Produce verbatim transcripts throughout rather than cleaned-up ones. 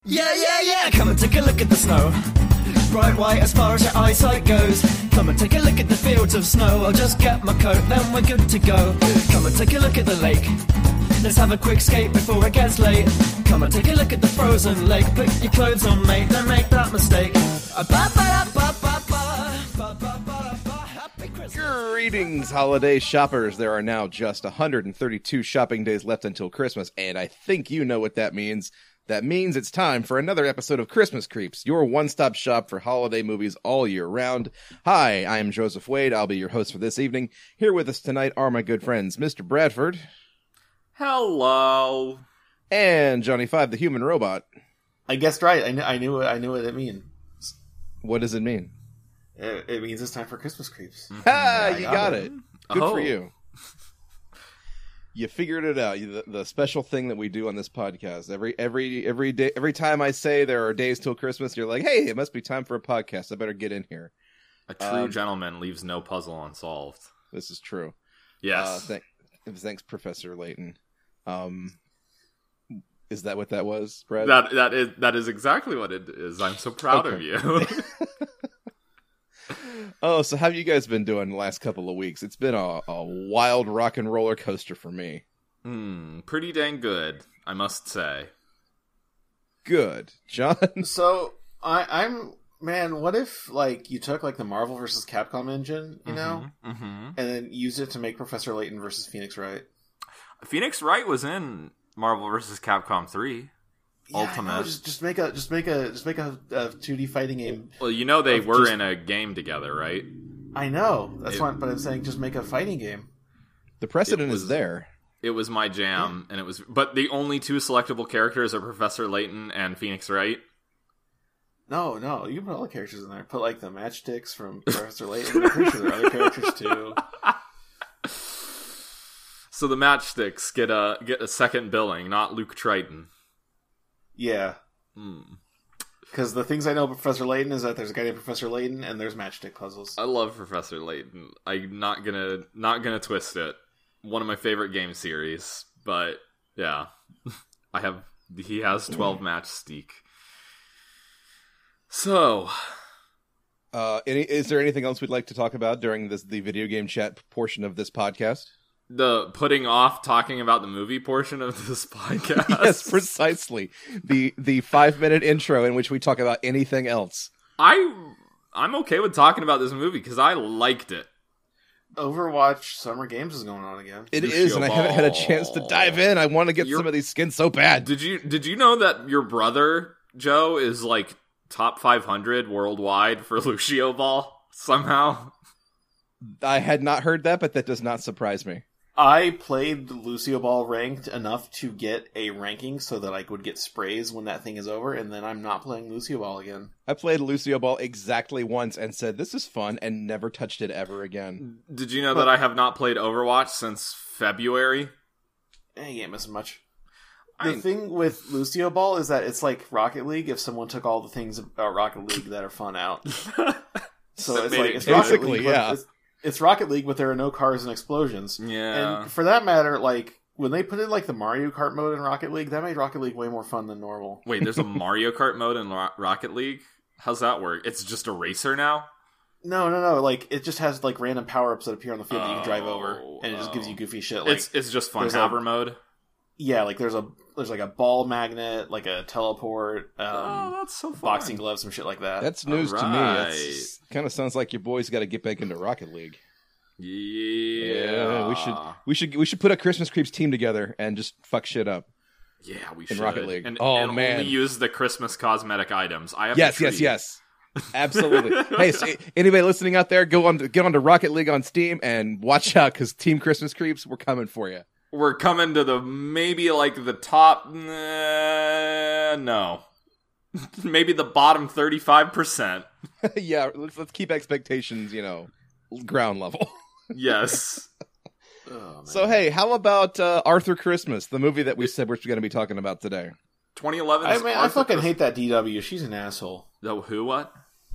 Yeah, yeah, yeah, come and take a look at the snow. Bright white as far as your eyesight goes. Come and take a look at the fields of snow. I'll just get my coat, then we're good to go. Come and take a look at the lake. Let's have a quick skate before it gets late. Come and take a look at the frozen lake. Put your clothes on, mate, don't make that mistake. Greetings, holiday shoppers. There are now just one hundred thirty-two shopping days left until Christmas, and I think you know what that means. That means it's time for another episode of Christmas Creeps, your one-stop shop for holiday movies all year round. Hi, I am Joseph Wade. I'll be your host for this evening. Here with us tonight are my good friends, Mister Bradford. Hello. And Johnny Five, the human robot. I guessed right. I knew. I knew. I knew what it means. What does it mean? It, it means it's time for Christmas Creeps. Mm-hmm. Ah, you got, got it. it. Good oh. for you. You figured it out. You, the, the special thing that we do on this podcast. Every every every day, every time I say there are days till Christmas, you're like, "Hey, it must be time for a podcast. I better get in here." A true um, gentleman leaves no puzzle unsolved. This is true. Yes. Uh, th- thanks, Professor Layton. Um, is that what that was, Brad? That that is that is exactly what it is. I'm so proud okay. of you. Oh, so how have you guys been doing the last couple of weeks? It's been a, a wild rock and roller coaster for me. Hmm, pretty dang good, I must say. Good. John? So, I, I'm... Man, what if, like, you took, like, the Marvel versus. Capcom engine, you know? Mm-hmm, mm-hmm. And then used it to make Professor Layton versus Phoenix Wright? Phoenix Wright was in Marvel versus. Capcom three. Yeah, Ultimate. know, just just make a just make a just make a, a two D fighting game. Well, you know they were just, in a game together, right? I know that's it, why, but I'm saying just make a fighting game. The precedent was, is there. It was my jam, yeah. and it was. But the only two selectable characters are Professor Layton and Phoenix Wright. No, no, you can put all the characters in there. Put like the matchsticks from Professor Layton. I'm pretty sure there are other characters too. So the matchsticks get a get a second billing, not Luke Triton. Yeah. Because mm. the things I know about Professor Layton is that there's a guy named Professor Layton and there's matchstick puzzles. I love Professor Layton. I'm not gonna not gonna twist it. One of my favorite game series, but yeah, I have he has twelve matchstick. So, uh, any is there anything else we'd like to talk about during this the video game chat portion of this podcast? The putting off talking about the movie portion of this podcast. Yes, precisely. The the five minute intro in which we talk about anything else. I I'm okay with talking about this movie because I liked it. Overwatch Summer Games is going on again. It Lucio is, and Ball. I haven't had a chance to dive in. I want to get You're, some of these skins so bad. Did you Did you know that your brother Joe is like top five hundred worldwide for Lucio Ball somehow? I had not heard that, but that does not surprise me. I played Lucio Ball ranked enough to get a ranking so that I would get sprays when that thing is over, and then I'm not playing Lucio Ball again. I played Lucio Ball exactly once and said, this is fun, and never touched it ever again. Did you know but, that I have not played Overwatch since February? Eh, you ain't missing much. I... The thing with Lucio Ball is that it's like Rocket League if someone took all the things about Rocket League that are fun out. So it's like, it's Rocket League, yeah. It's, It's Rocket League, but there are no cars and explosions. Yeah. And for that matter, like, when they put in, like, the Mario Kart mode in Rocket League, that made Rocket League way more fun than normal. Wait, there's a Mario Kart mode in Ro- Rocket League? How's that work? It's just a racer now? No, no, no. Like, it just has, like, random power-ups that appear on the field oh, that you can drive over, and it just oh. gives you goofy shit. Like, it's it's just fun hover mode? Yeah, like, there's a there's, like, a ball magnet, like a teleport, um, oh, that's so fun. Boxing gloves, some shit like that. That's news right. to me. It kind of sounds like your boys got to get back into Rocket League. Yeah. yeah, we should we should we should put a Christmas Creeps team together and just fuck shit up. Yeah, we in should. Rocket League. And, oh and man, only use the Christmas cosmetic items. I have yes, yes, yes, absolutely. Hey, so anybody listening out there, go on to get onto Rocket League on Steam and watch out because Team Christmas Creeps, we're coming for you. We're coming to the maybe like the top. Uh, no, maybe the bottom thirty-five percent. Yeah, let's let's keep expectations, you know, ground level. Yes. Oh, so, hey, how about uh, Arthur Christmas, the movie that we said we're going to be talking about today? twenty eleven. I mean, I fucking Christmas. hate that D W. She's an asshole. No, who, what?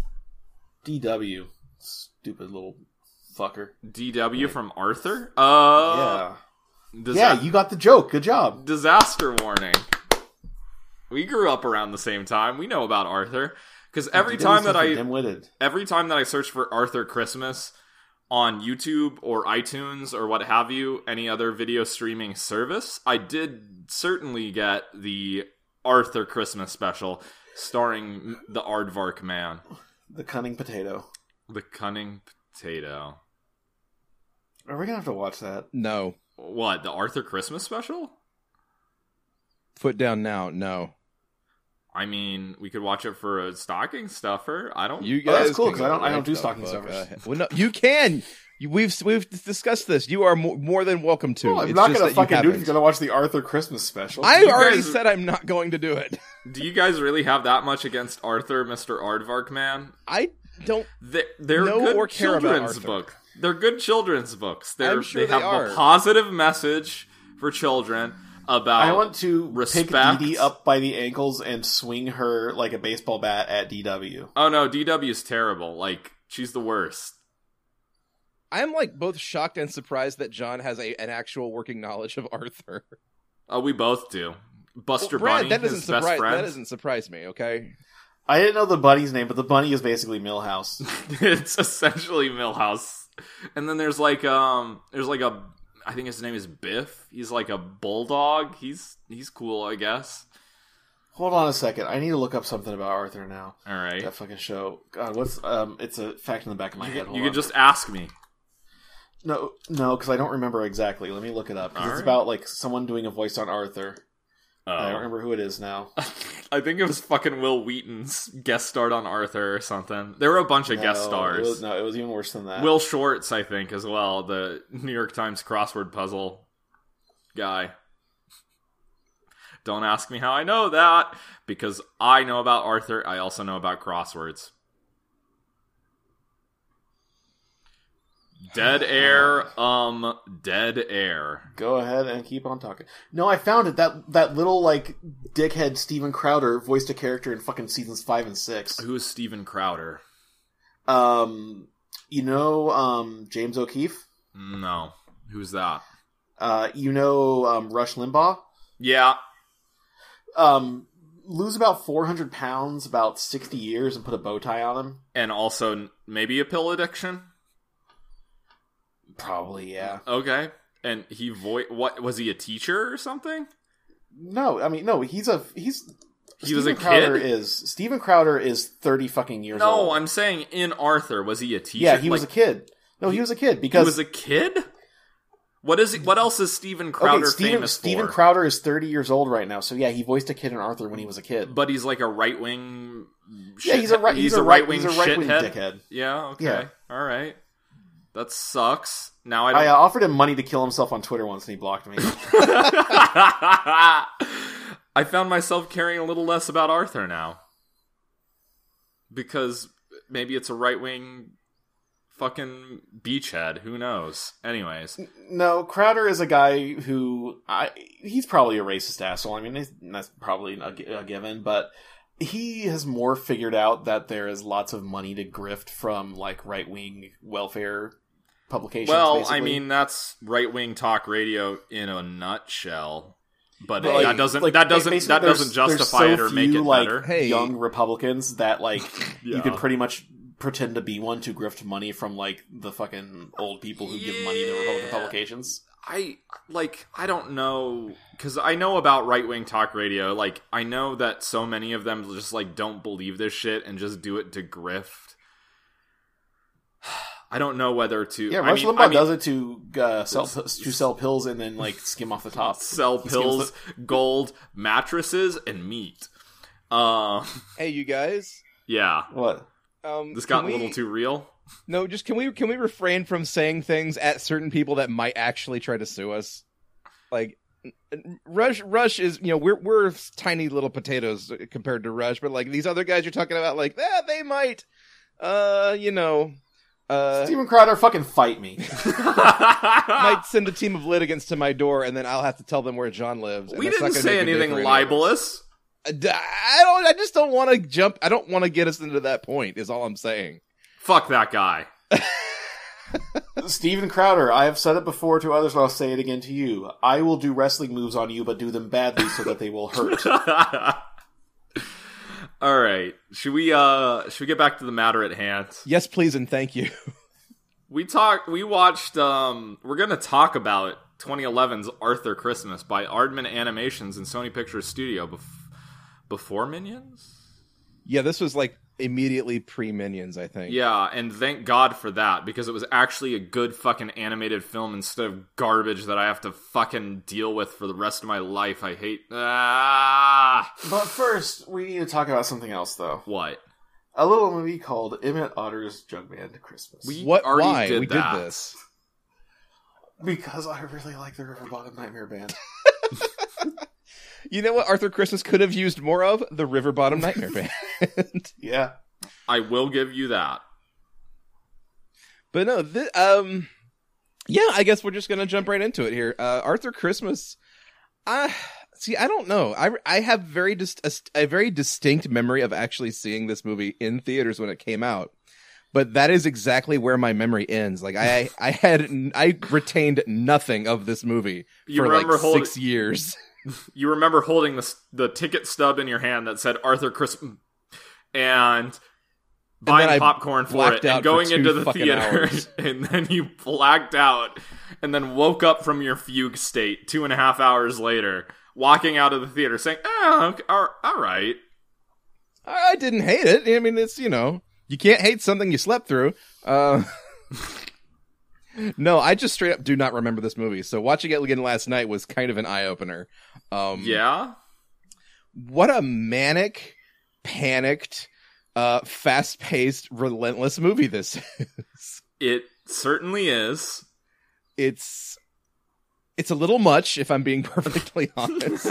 D W. Stupid little fucker. D W like, from Arthur? Uh, yeah. Disa- yeah, you got the joke. Good job. Disaster warning. We grew up around the same time. We know about Arthur. Because every time that I dim-witted. every time that I search for Arthur Christmas on YouTube or iTunes or what have you, any other video streaming service, I did certainly get the Arthur Christmas special starring the Aardvark man. The Cunning Potato. The Cunning Potato. Are we gonna have to watch that? No. What, the Arthur Christmas special? Foot down now. No. I mean, we could watch it for a stocking stuffer. I don't. You Oh, guys that's cool, can 'cause I don't- go I don't right do the stocking fuck stuffers. ahead. Well, no, you can. You- We've we've discussed this. You are mo- more than welcome to. Well, I'm It's not just gonna that you fucking do it. haven't. You're gonna watch the Arthur Christmas special. I You already guys- said I'm not going to do it. Do you guys really have that much against Arthur, Mister Aardvark man? I don't. They, they're Know good or care about children's Arthur. book. They're good children's books. They're, I'm sure they have they are. a positive message for children about. I want to respect. pick Dee Dee up by the ankles and swing her like a baseball bat at D W. Oh no, D W is terrible. Like, she's the worst. I'm like both shocked and surprised that John has a an actual working knowledge of Arthur. Oh, we both do. Buster Well, Brad, Bunny, that doesn't his best surprise. friend. That doesn't surprise me. Okay. I didn't know the bunny's name, but the bunny is basically Millhouse. It's essentially Millhouse. And then there's like um there's like a I think his name is Biff. He's like a bulldog. He's he's cool, I guess. Hold on a second. I need to look up something about Arthur now. All right. That fucking show. God, what's um? It's a fact in the back of my You, head. can, Hold you on. can just ask me. no, no, because I don't remember exactly. Let me look it up. 'Cause All it's right. about like someone doing a voice on Arthur. I don't Oh. remember who it is now. I think it was fucking Will Wheaton's guest starred on Arthur or something. There were a bunch of guest No, stars. It was, no, it was even worse than that. Will Shortz, I think, as well, the New York Times crossword puzzle guy. Don't ask me how I know that, because I know about Arthur. I also know about crosswords. Dead air, um, dead air. Go ahead and keep on talking. No, I found it. That that little like dickhead Steven Crowder voiced a character in fucking seasons five and six. Who is Steven Crowder? Um, you know, um, James O'Keefe. No. Who's that? Uh, you know, um, Rush Limbaugh. Yeah. Um, lose about four hundred pounds, about sixty years, and put a bow tie on him. And also maybe a pill addiction? Probably, yeah. Okay. And he vo- what was he a teacher or something? No, I mean, no, he's a he's. He was a Steven Crowder kid? is Steven Crowder is thirty fucking years No, old. I'm saying in Arthur, was he a teacher? yeah, he was a Like, kid. No, he was a kid He because was a kid? What is he, what else is Steven Crowder okay, Steven, famous Steven for? Crowder is thirty years old right now. So yeah, he voiced a kid in Arthur when he was a kid. But he's like a right wing. yeah, he's a right. He's, a right wing. He's a right wing dickhead. Yeah. Okay. Yeah. All right. That sucks. Now I I don't. uh, offered him money to kill himself on Twitter once, and he blocked me. I found myself caring a little less about Arthur now. Because maybe it's a right wing fucking beachhead. Who knows? Anyways. No, Crowder is a guy who I he's probably a racist asshole. I mean, he's- that's probably a, gi- a given, but he has more figured out that there is lots of money to grift from like right wing welfare publications. Well, basically. I mean, that's right wing talk radio in a nutshell. But But, like- that doesn't like, that doesn't basically that there's- doesn't there's justify so it or make few, it like, better. Hey. young Republicans that like Yeah. you can pretty much pretend to be one to grift money from like the fucking old people who give money to Republican Yeah. publications. I like I don't know because I know about right wing talk radio. Like I know that so many of them just like don't believe this shit and just do it to grift. I don't know whether to. Yeah, I Rush mean, Limbaugh I mean, does it to uh, sell to sell pills and then like skim off the top. sell He skims pills, gold, mattresses, and meat. Uh, Hey, you guys. yeah, the- what? Um, this got a can we- little too real. No, just can we can we refrain from saying things at certain people that might actually try to sue us? Like Rush, Rush is you know we're we're tiny little potatoes compared to Rush, but like these other guys you're talking about, like eh, they might, uh, you know, uh, Steven Crowder, fucking fight me. might send a team of litigants to my door, and then I'll have to tell them where John lives. and We that's not didn't gonna say make a day anything for any of us. libelous. I don't. I just don't want to jump. I don't want to get us into that point. Is all I'm saying. Fuck that guy. Steven Crowder, I have said it before to others, and I'll say it again to you. I will do wrestling moves on you, but do them badly so that they will hurt. All right. Should we uh should we get back to the matter at hand? Yes, please, and thank you. We talked we watched um we're going to talk about twenty eleven's Arthur Christmas by Aardman Animations and Sony Pictures Studio bef- before Minions? Yeah, this was like immediately pre-Minions, I think. Yeah, and thank God for that, because it was actually a good fucking animated film instead of garbage that I have to fucking deal with for the rest of my life. I hate... Ah! But first, we need to talk about something else, though. What? A little movie called Emmett Otter's Jugman Christmas. We What? already Why? did we that. did this. Because I really like the River Bottom Nightmare Band. You know what Arthur Christmas could have used more of? The River Bottom Nightmare Band. Yeah. I will give you that. But no, th- um, yeah, I guess we're just gonna jump right into it here. Uh, Arthur Christmas. Uh, see, I don't know. I, I have very dis- a, a very distinct memory of actually seeing this movie in theaters when it came out. But that is exactly where my memory ends. Like I, I had, I retained nothing of this movie You for remember like holding- six years. You remember holding the the ticket stub in your hand that said Arthur Christmas and buying then I popcorn for blacked it out and going for two into the fucking theater, hours. and then you blacked out, and then woke up from your fugue state two and a half hours later, walking out of the theater saying, "Oh, okay, all all right." I didn't hate it. I mean, it's, you know, you can't hate something you slept through. Uh, no, I just straight up do not remember this movie. So watching it again last night was kind of an eye opener. Um, Yeah. What a manic, panicked, uh, fast paced, relentless movie this is. It certainly is. It's, it's a little much, if I'm being perfectly honest.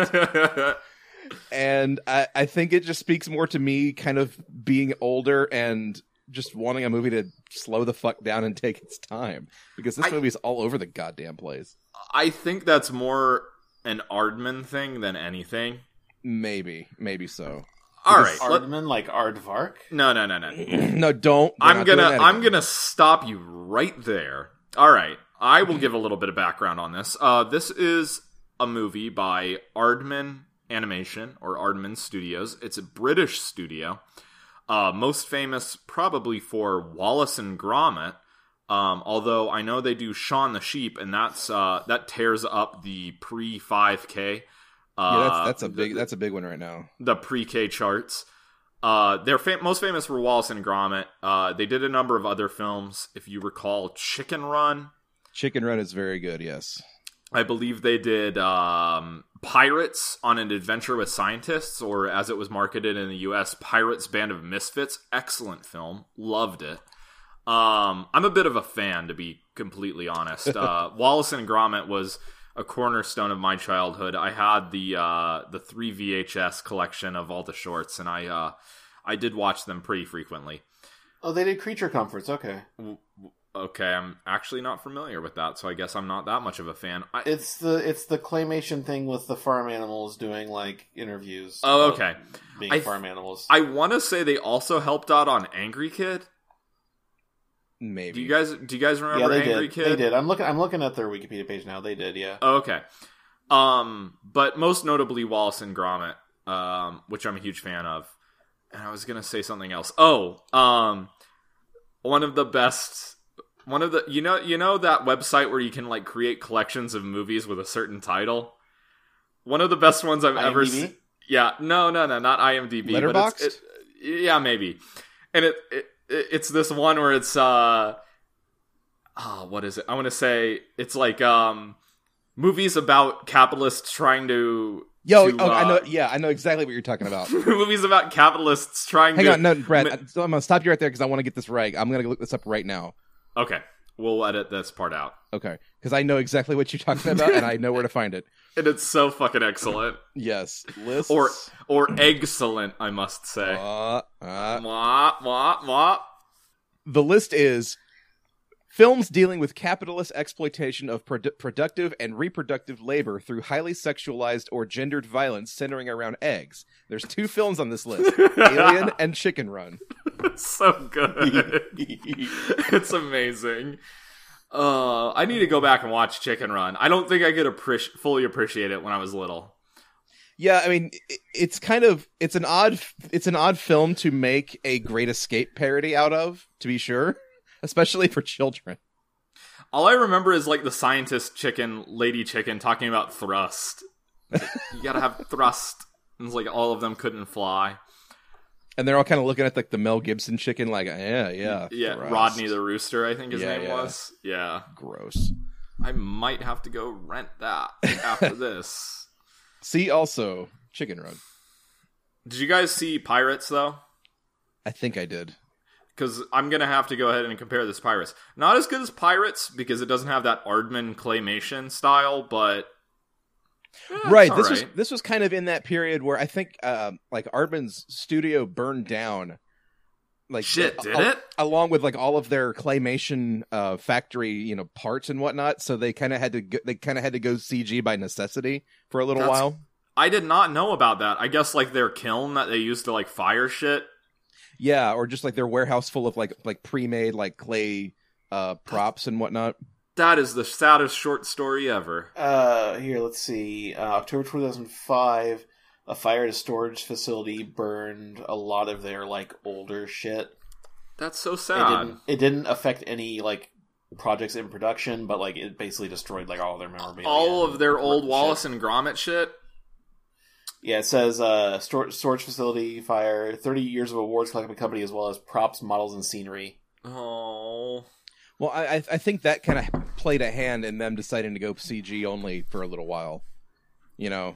And I, I think it just speaks more to me kind of being older and just wanting a movie to slow the fuck down and take its time. Because this I- movie is all over the goddamn place. I think that's more an Aardman thing than anything. Maybe. Maybe so. All Because right. let- Aardman, like Aardvark? no, no, no, no. No, don't. We're I'm not doing gonna that I'm again. gonna stop you right there. All right, I will give a little bit of background on this. Uh, this is a movie by Aardman Animation or Aardman Studios. It's a British studio, uh, most famous probably for Wallace and Gromit. Um, although I know they do Shaun the Sheep, and that's uh, that tears up the pre five K. Uh, Yeah, that's, that's a big the- that's a big one right now. the pre-K charts. Uh, they're fam- most famous for Wallace and Gromit. Uh, they did a number of other films. If you recall, Chicken Run. Chicken Run is very good, yes. I believe they did um, Pirates on an Adventure with Scientists, or as it was marketed in the U S, Pirates Band of Misfits. Excellent film. Loved it. Um, I'm a bit of a fan, to be completely honest. Uh, Wallace and Gromit was a cornerstone of my childhood. I had the uh, the three V H S collection of all the shorts, and I uh, I did watch them pretty frequently. Oh, they did Creature Comforts, okay. Okay, I'm actually not familiar with that, so I guess I'm not that much of a fan. I, It's the it's the claymation thing with the farm animals doing, like, interviews. Oh, about okay. Being I- farm animals. I want to say they also helped out on Angry Kid. Maybe. Do you guys do you guys yeah, remember they Angry did. Kid? They did. I'm looking I'm looking at their Wikipedia page now. They did, yeah. Oh, okay. Um, but most notably Wallace and Gromit, um, which I'm a huge fan of. And I was gonna say something else. Oh, um, one of the best, one of the you know you know that website where you can like create collections of movies with a certain title. One of the best ones I've ever IMDb? seen. Yeah, no, no, no, not IMDb. Letterboxd? But it's, it, yeah, maybe. And it, it it's this one where it's uh, oh, what is it? I want to say it's like um. movies about capitalists trying to Yo, to, oh, I know. uh, Yeah, I know exactly what you're talking about. movies about capitalists trying Hang to on, no, Brad. ma- I, so I'm gonna stop you right there because I want to get this right. I'm gonna look this up right now. okay, we'll edit this part out, Okay, because I know exactly what you're talking about and I know where to find it. and it's so fucking excellent, Yes, lists or or excellent, I must say. Uh, uh, Mwah, mwah, mwah. the list is films dealing with capitalist exploitation of produ- productive and reproductive labor through highly sexualized or gendered violence centering around eggs. There's two films on this list: Alien and Chicken Run. It's so good. It's amazing. Uh, I need to go back and watch Chicken Run. I don't think I could appreci- fully appreciate it when I was little. Yeah, I mean, it, it's kind of it's an odd it's an odd film to make a Great Escape parody out of, to be sure, especially for children. All I remember is like the scientist chicken, lady chicken, talking about thrust. Like, you gotta have thrust. And it's like all of them couldn't fly. And they're all kind of looking at like the Mel Gibson chicken, like, yeah, yeah, yeah. thrust. Rodney the Rooster, I think his Yeah, name yeah. was. Yeah, Gross. I might have to go rent that after this. See, also Chicken Run. Did you guys see Pirates though? I think I did. Because I'm gonna have to go ahead and compare this to Pirates. Not as good as Pirates because it doesn't have that Aardman claymation style, but eh, Right. it's This all was right. this was kind of in that period where I think um, like Aardman's studio burned down. Like Shit, uh, did al- it? Along with like all of their claymation uh, factory, you know, parts and whatnot. So they kind of had to go, they kind of had to go C G by necessity for a little That's- while. I did not know about that. I guess like their kiln that they used to like fire shit. Yeah, or just like their warehouse full of like like pre-made like clay uh, props and whatnot. That is the saddest short story ever. Uh, here, let's see. Uh, October two thousand five, a fire at a storage facility burned a lot of their like older shit. That's so It sad. didn't. It didn't affect any like projects in production, but like it basically destroyed like all their memorabilia. All of their and old shit. Wallace and Gromit shit. Yeah, it says uh, stor- storage facility fire, thirty years of awards collecting company, as well as props, models, and scenery. Oh. Well, I I I think that kind of played a hand in them deciding to go C G only for a little while. You know.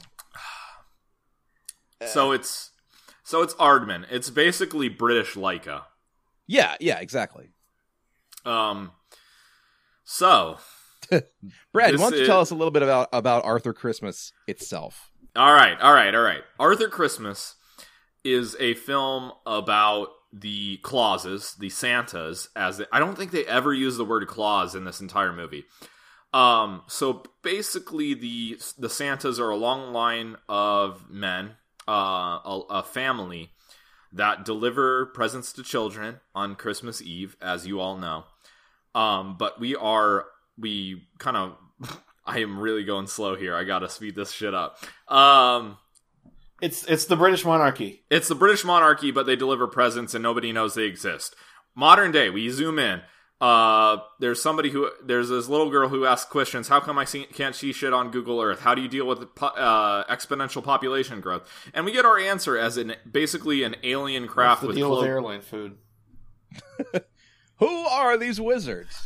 So it's so it's Aardman. It's basically British Leica. Yeah, yeah, exactly. Um. So, Brad, This why don't you is- tell us a little bit about about Arthur Christmas itself? all right, all right, all right. Arthur Christmas is a film about the Clauses, the Santas, as they, I don't think they ever use the word clause in this entire movie. Um, so basically, the the Santas are a long line of men, uh, a, a family that deliver presents to children on Christmas Eve, as you all know. Um, but we are we kind of. I am really going slow here. I gotta speed this shit up. Um, It's it's the British monarchy. it's the British monarchy, but they deliver presents and nobody knows they exist. Modern day, we zoom in. Uh, there's somebody who, there's this little girl who asks questions. How come I see, can't see shit on Google Earth? How do you deal with po- uh, exponential population growth? And we get our answer as an basically an alien craft What's the with deal clo- with airline food? Who are these wizards?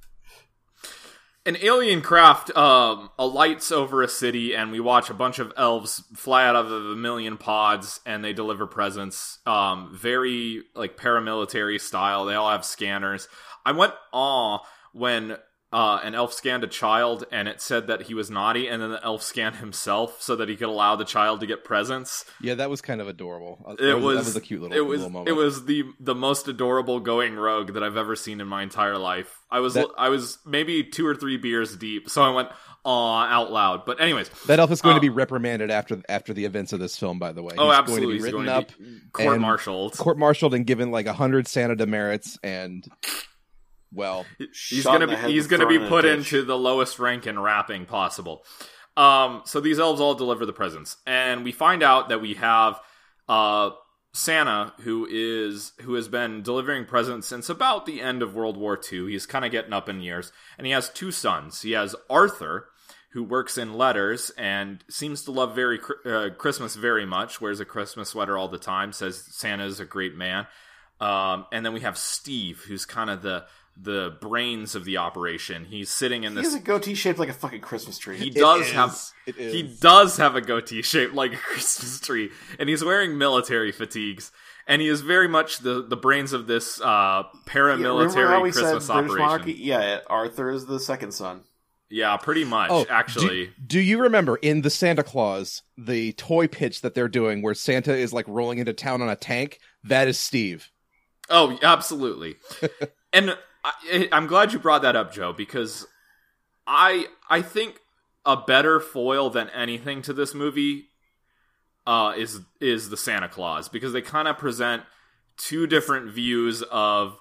An alien craft um, alights over a city, and we watch a bunch of elves fly out of a million pods, and they deliver presents. Um, very like paramilitary style. They all have scanners. I went awe when uh, an elf scanned a child, and it said that he was naughty, and then the elf scanned himself so that he could allow the child to get presents. Yeah, that was kind of adorable. That It was, was, that was a cute little, it was little moment. it was the the most adorable going rogue that I've ever seen in my entire life. I was That- I was maybe two or three beers deep, so I went aw out loud. But anyways, That elf is going uh, to be reprimanded after after the events of this film. By the way, oh, He's absolutely, going to be he's written going up, to be court-martialed. court-martialed, and given like a hundred Santa demerits, and well, He's Shot gonna in the be head he's with gonna be throwing in a put ditch. into the lowest rank in rapping possible. Um, so these elves all deliver the presents, and we find out that we have uh Santa, who is who has been delivering presents since about the end of World War Two. He's kind of getting up in years, and he has two sons. He has Arthur, who works in letters and seems to love very uh, Christmas very much. Wears a Christmas sweater all the time. Says Santa is a great man. Um, and then we have Steve, who's kind of the the brains of the operation. He's sitting in He this. has a goatee shaped like a fucking Christmas tree. He It does is. have. It is. He does have a goatee shaped like a Christmas tree, and he's wearing military fatigues. And he is very much the, the brains of this uh, Yeah, remember paramilitary how we Christmas said British operation. monarchy? Yeah, Arthur is the second son. Yeah, pretty much. Oh, actually, do, do you remember in the Santa Claus the toy pitch that they're doing, where Santa is like rolling into town on a tank? That is Steve. oh, absolutely. And I, I'm glad you brought that up, Joe, because I I think a better foil than anything to this movie uh, is is the Santa Claus, because they kind of present two different views of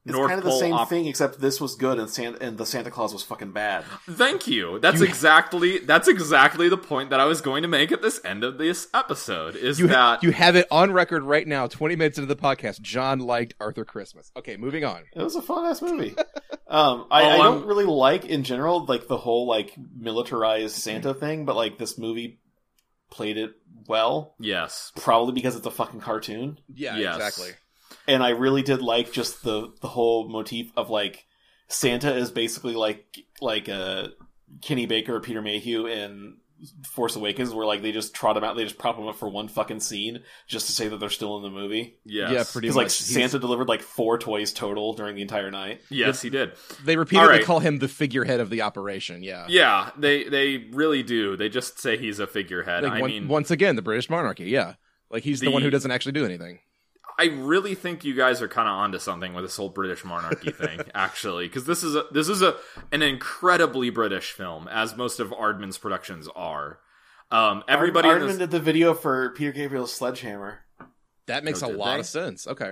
It's North kind of the Pole same op- thing, except this was good and Santa, and the Santa Claus was fucking bad. Thank you. That's exactly that's exactly the point that I was going to make at this end of this episode. Is You, that you have it on record right now, twenty minutes into the podcast. John liked Arthur Christmas. Okay, moving on. It was a fun ass movie. um, I, Oh, I don't I'm- really like in general like the whole like militarized Santa thing, but like this movie played it well. yes, Probably because it's a fucking cartoon. Yeah, Yes. exactly. And I really did like just the the whole motif of like Santa is basically like like uh, Kenny Baker or Peter Mayhew in Force Awakens, where like they just trot him out, they just prop him up for one fucking scene just to say that they're still in the movie. yes, Yeah, pretty Because much. like He's- Santa delivered like four toys total during the entire night. yes, he did. They repeatedly All right. call him the figurehead of the operation. Yeah. Yeah, they they really do. They just say he's a figurehead. Like, I one- mean, once again, the British monarchy. Yeah. Like he's the, The- one who doesn't actually do anything. I really think you guys are kind of onto something with this whole British monarchy thing, actually, because this is a this is a an incredibly British film, as most of Aardman's productions are. Um, everybody, in Aardman this, did the video for Peter Gabriel's Sledgehammer. That makes Oh, a did lot they? of sense. Okay.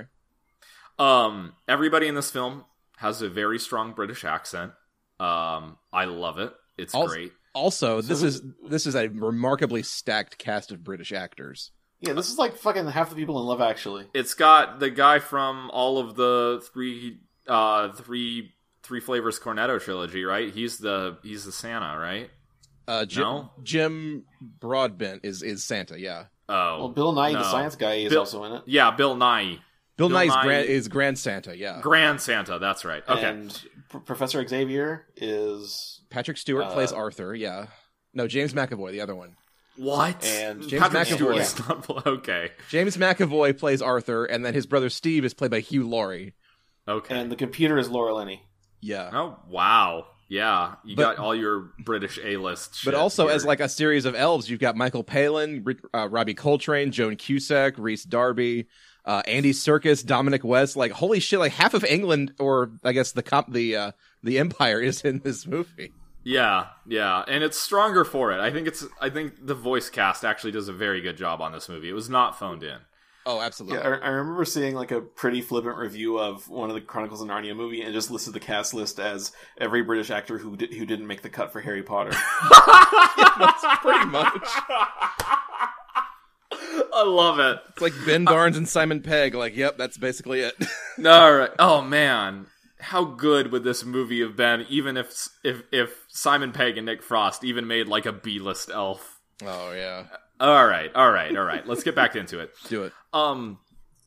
um, everybody in this film has a very strong British accent. Um, I love it. It's Also- great. Also, this So- is this is a remarkably stacked cast of British actors. Yeah, this is like fucking half the people in Love Actually. It's got the guy from all of the three, uh, three, three flavors Cornetto trilogy, right? He's the he's the Santa, right? Uh, Jim, No? Jim Broadbent is is Santa. Yeah. Oh, Well, Bill Nye, no. the science guy, is Bill- also in it. Yeah, Bill Nye, Bill, Bill Nye's Nye- grand, is Grand Santa. Yeah. Grand Santa. That's right. Okay, And P- Professor Xavier is Patrick Stewart Uh, plays Arthur. Yeah. No, James McAvoy, the other one. what? And James Patrick McAvoy. Stewart is not okay. James McAvoy plays Arthur, and then his brother Steve is played by Hugh Laurie. Okay. and the computer is Laura Linney. Yeah. oh wow. Yeah, you But- got all your British A-list shit But also, here. as like a series of elves, you've got Michael Palin, Ri- uh, Robbie Coltrane, Joan Cusack, Rhys Darby, uh, Andy Serkis, Dominic West. Like, holy shit! Like half of England, or I guess the comp- the uh, the Empire, is in this movie. Yeah, yeah, and it's stronger for it. I think it's. I think the voice cast actually does a very good job on this movie. It was not phoned in. Oh, absolutely. Yeah, I, I remember seeing like a pretty flippant review of one of the Chronicles of Narnia movie, and just listed the cast list as every British actor who di- who didn't make the cut for Harry Potter. Pretty much. I love it. It's like Ben Barnes and Simon Pegg. Like, yep, that's basically it. All right. Oh man, how good would this movie have been? Even if if if Simon Pegg and Nick Frost even made like a B-list elf. Oh yeah, All right, all right, all right. Let's get back into it. do it. Um,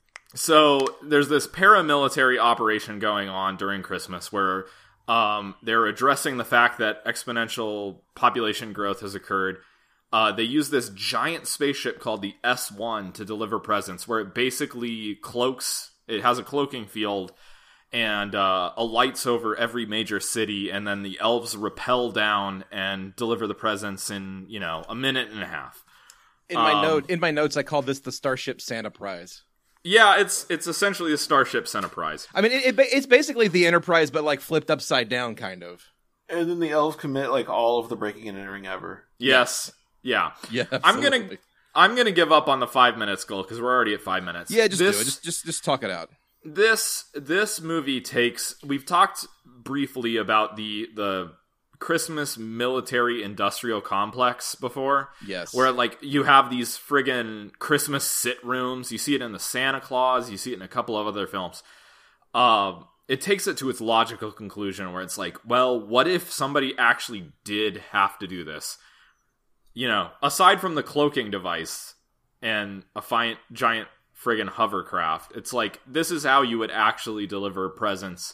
so there's this paramilitary operation going on during Christmas where um they're addressing the fact that exponential population growth has occurred. Uh, they use this giant spaceship called the S one to deliver presents, where it basically cloaks. It has a cloaking field and uh, alights over every major city, and then the elves rappel down and deliver the presents in, you know, a minute and a half. In my Um, note, in my notes, I call this the Starship Santa Prize. Yeah, it's it's essentially a Starship Enterprise. I mean, it, it, ba- it's basically the Enterprise, but like flipped upside down, kind of. And then the elves commit like all of the breaking and entering ever. Yes, yeah. Yeah, I'm gonna absolutely. I'm gonna give up on the five minutes goal because we're already at five minutes. Yeah, just this, do it. Just, just, just talk it out. this this movie takes. We've talked briefly about the the Christmas military industrial complex before. Yes. Where like you have these friggin' Christmas sit rooms. You see it in the Santa Claus. You see it in a couple of other films. Um, it takes it to its logical conclusion where it's like, well, what if somebody actually did have to do this? You know, aside from the cloaking device and a fi- giant friggin' hovercraft, it's like this is how you would actually deliver presents.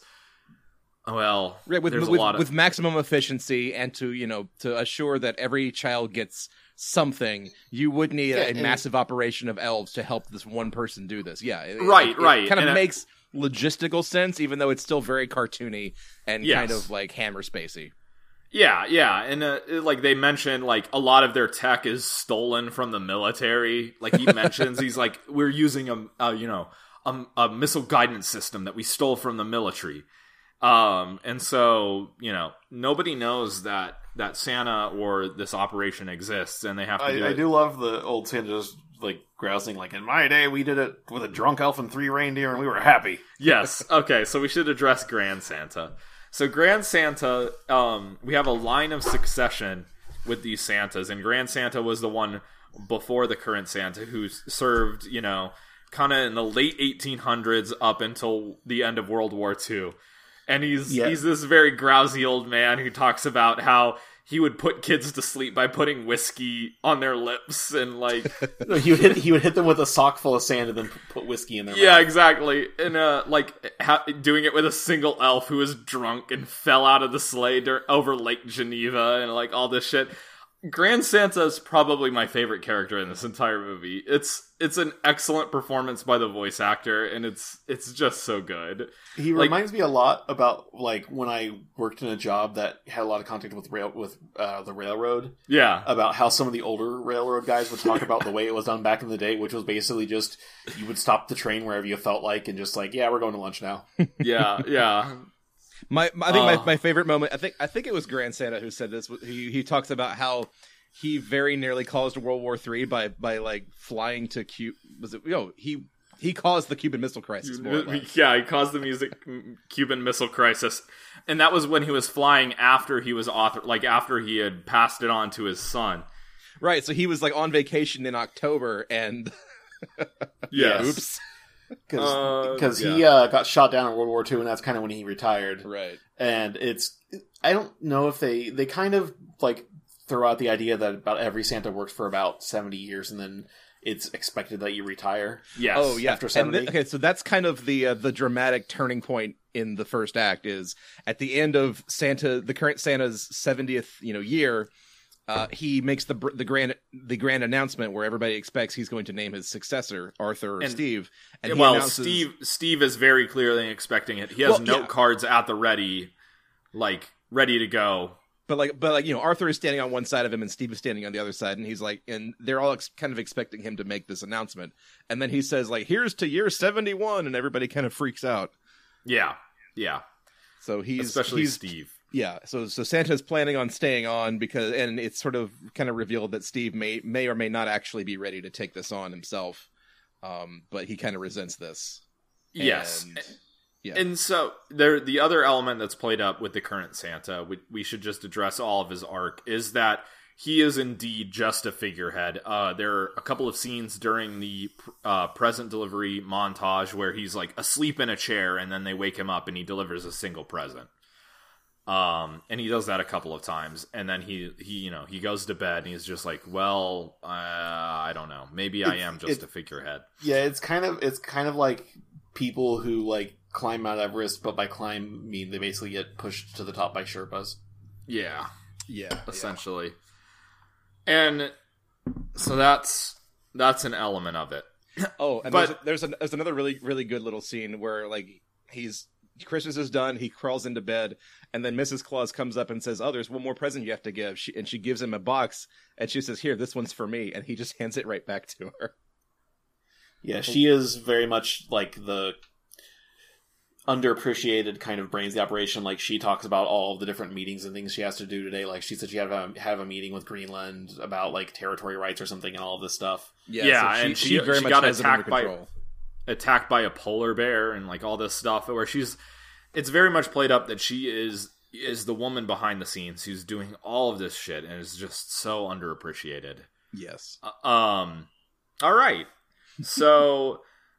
Well, Right, with there's with, a lot of with maximum efficiency and to you know to assure that every child gets something, you would need Yeah, a and- massive operation of elves to help this one person do this. Yeah, it- Right, it, right, It kind of and I- makes logistical sense, even though it's still very cartoony and Yes. kind of like Hammer spacey. Yeah, yeah, and uh, it- like they mentioned, like a lot of their tech is stolen from the military. Like he mentions, he's like, we're using a, a you know a, a missile guidance system that we stole from the military. Um, and so you know nobody knows that that Santa or this operation exists, and they have to do I, I it. do love the old Santa just like grousing, like, in my day, we did it with a drunk elf and three reindeer, and we were happy. Yes. Okay, so we should address Grand Santa. So Grand Santa, um, we have a line of succession with these Santas, and Grand Santa was the one before the current Santa who served, you know, kind of in the late eighteen hundreds up until the end of World War Two. And he's Yeah. he's this very grousy old man who talks about how he would put kids to sleep by putting whiskey on their lips and like he would hit, he would hit them with a sock full of sand and then put whiskey in their yeah, mouth. exactly. And uh, like ha- doing it with a single elf who was drunk and fell out of the sleigh dur- over Lake Geneva and like all this shit. Grand Santa is probably my favorite character in this entire movie. It's it's an excellent performance by the voice actor, and it's it's just so good. He Like- reminds me a lot about like when I worked in a job that had a lot of contact with rail with uh, the railroad. Yeah, About how some of the older railroad guys would talk about the way it was done back in the day, which was basically just you would stop the train wherever you felt like and just like, yeah, we're going to lunch now. yeah, yeah. My, my I think Uh. my, my favorite moment. I think I think it was Grand Santa who said this. He he talks about how he very nearly caused World War Three by by like flying to Cuba. Was it? No, he he caused the Cuban Missile Crisis. More or less. Yeah, he caused the music Cuban Missile Crisis, and that was when he was flying after he was author, like after he had passed it on to his son. Right. So he was like on vacation in October, and Yes. oops. Because Uh, he yeah. uh, got shot down in World War Two, and that's kind of when he retired. Right. And it's I don't know if they they kind of like throw out the idea that about every Santa works for about seventy years, and then it's expected that you retire. Yes. Oh yeah. after And seventy. th- okay, so that's kind of the uh, the dramatic turning point in the first act is at the end of Santa, the current Santa's seventieth you know year. Uh, he makes the br- the grand the grand announcement where everybody expects he's going to name his successor, Arthur or And- Steve. And he well, announces, Steve Steve is very clearly expecting it. He has Well, note yeah. cards at the ready, like ready to go. but like, but like, you know, Arthur is standing on one side of him and Steve is standing on the other side, and he's like, and they're all ex- kind of expecting him to make this announcement, and then he says like, "Here's to year seventy-one," and everybody kind of freaks out. Yeah, yeah. So he's Especially he's, Steve. Yeah, so so Santa's planning on staying on because, and it's sort of kind of revealed that Steve may may or may not actually be ready to take this on himself, um, but he kind of resents this. Yes. And, yeah, And so there, the other element that's played up with the current Santa, we, we should just address all of his arc, is that he is indeed just a figurehead. Uh, there are a couple of scenes during the uh, present delivery montage where he's like asleep in a chair, and then they wake him up and he delivers a single present. Um, and he does that a couple of times, and then he, he, you know, he goes to bed and he's just like, well, uh, I don't know. Maybe I It's- am just it- a figurehead. Yeah, it's kind of it's kind of like people who like climb Mount Everest, but by climb mean they basically get pushed to the top by Sherpas. Yeah. yeah, essentially. And so that's that's an element of it. Oh, and But- there's, a, there's, an, there's another really really good little scene where like he's Christmas is done, he crawls into bed, and then Missus Claus comes up and says, "Oh, there's one more present you have to give," she, and she gives him a box, and she says, "Here, this one's for me," and he just hands it right back to her. Yeah, she is very much like the underappreciated kind of brains of the operation. Like, she talks about all of the different meetings and things she has to do today. Like, she said she had a, have a meeting with Greenland about like territory rights or something and all of this stuff. Yeah, so and she- she got has it under attacked by- control. Attacked by a polar bear and like all this stuff where she's it's very much played up that she is is the woman behind the scenes who's doing all of this shit and is just so underappreciated. Yes. Uh, Um all right. So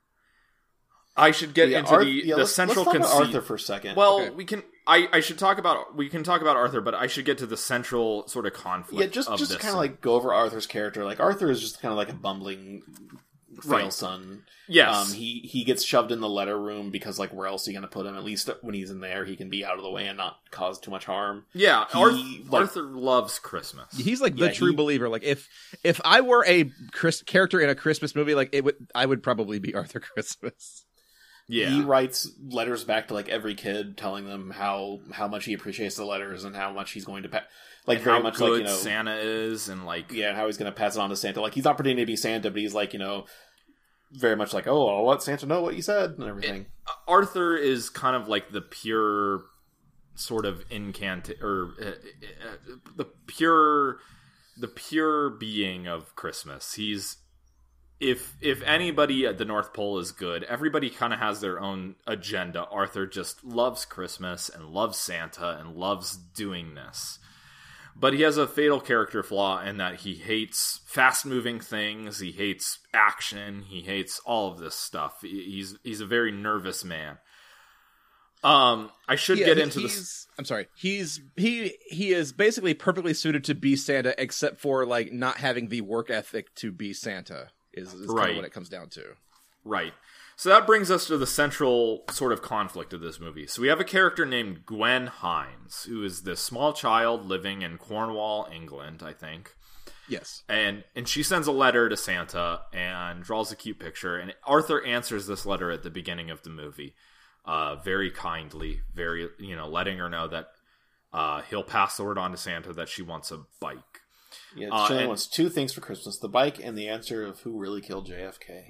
I should get Yeah, into Arth- the, yeah, the let's- central let's talk about conceit. Arthur for a second. Well, Okay. we can. I, I should talk about. We can talk about Arthur, but I should get to the central sort of conflict. yeah, just of just this. kind of like go over Arthur's character. Like, Arthur is just kind of like a bumbling frail Right. son. yes, Um, he he gets shoved in the letter room because like where else are you going to put him? At least when he's in there, he can be out of the way and not cause too much harm. yeah. he, Arthur, like- Arthur loves Christmas. He's like the Yeah, true he- believer. Like if if I were a Chris, character in a Christmas movie, like it would, I would probably be Arthur Christmas. yeah, He writes letters back to like every kid, telling them how how much he appreciates the letters and how much he's going to pa- like and very how much good like you know Santa is, and like yeah, and how he's going to pass it on to Santa. Like, he's not pretending to be Santa, but he's like, you know, very much like, oh, I'll let Santa know what you said and everything. Arthur is kind of like the pure sort of incant or uh, uh, the pure the pure being of Christmas. He's if if anybody at the North Pole is good, everybody kind of has their own agenda. Arthur just loves Christmas and loves Santa and loves doing this. But he has a fatal character flaw in that he hates fast-moving things, he hates action, he hates all of this stuff. He's he's a very nervous man. Um, I should yeah, get into he's, this. I'm sorry. He's he he is basically perfectly suited to be Santa, except for like not having the work ethic to be Santa. Is, is kind Right. of what it comes down to. Right. So that brings us to the central sort of conflict of this movie. So we have a character named Gwen Hines, who is this small child living in Cornwall, England, I think. Yes. And and she sends a letter to Santa and draws a cute picture. And Arthur answers this letter at the beginning of the movie, uh, very kindly, very, you know, letting her know that uh, he'll pass the word on to Santa that she wants a bike. Yeah, Uh, she only and- wants two things for Christmas: the bike and the answer of who really killed J F K.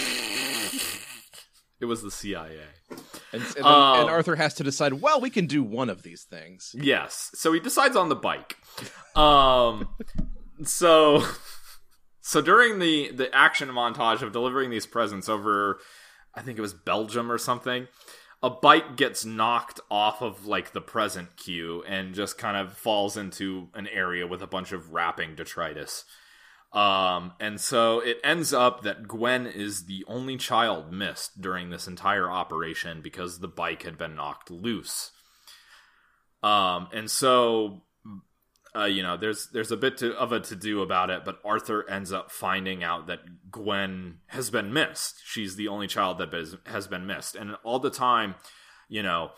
It was the C I A. And, and, then- Um, and Arthur has to decide, well, we can do one of these things. Yes. So he decides on the bike. Um so so during the the action montage of delivering these presents over, I think it was Belgium or something, a bike gets knocked off of like the present queue and just kind of falls into an area with a bunch of wrapping detritus. Um, and so it ends up that Gwen is the only child missed during this entire operation because the bike had been knocked loose. Um, and so, uh, you know, there's there's a bit to, of a to-do about it, but Arthur ends up finding out that Gwen has been missed. She's the only child that has, has been missed. And all the time, you know,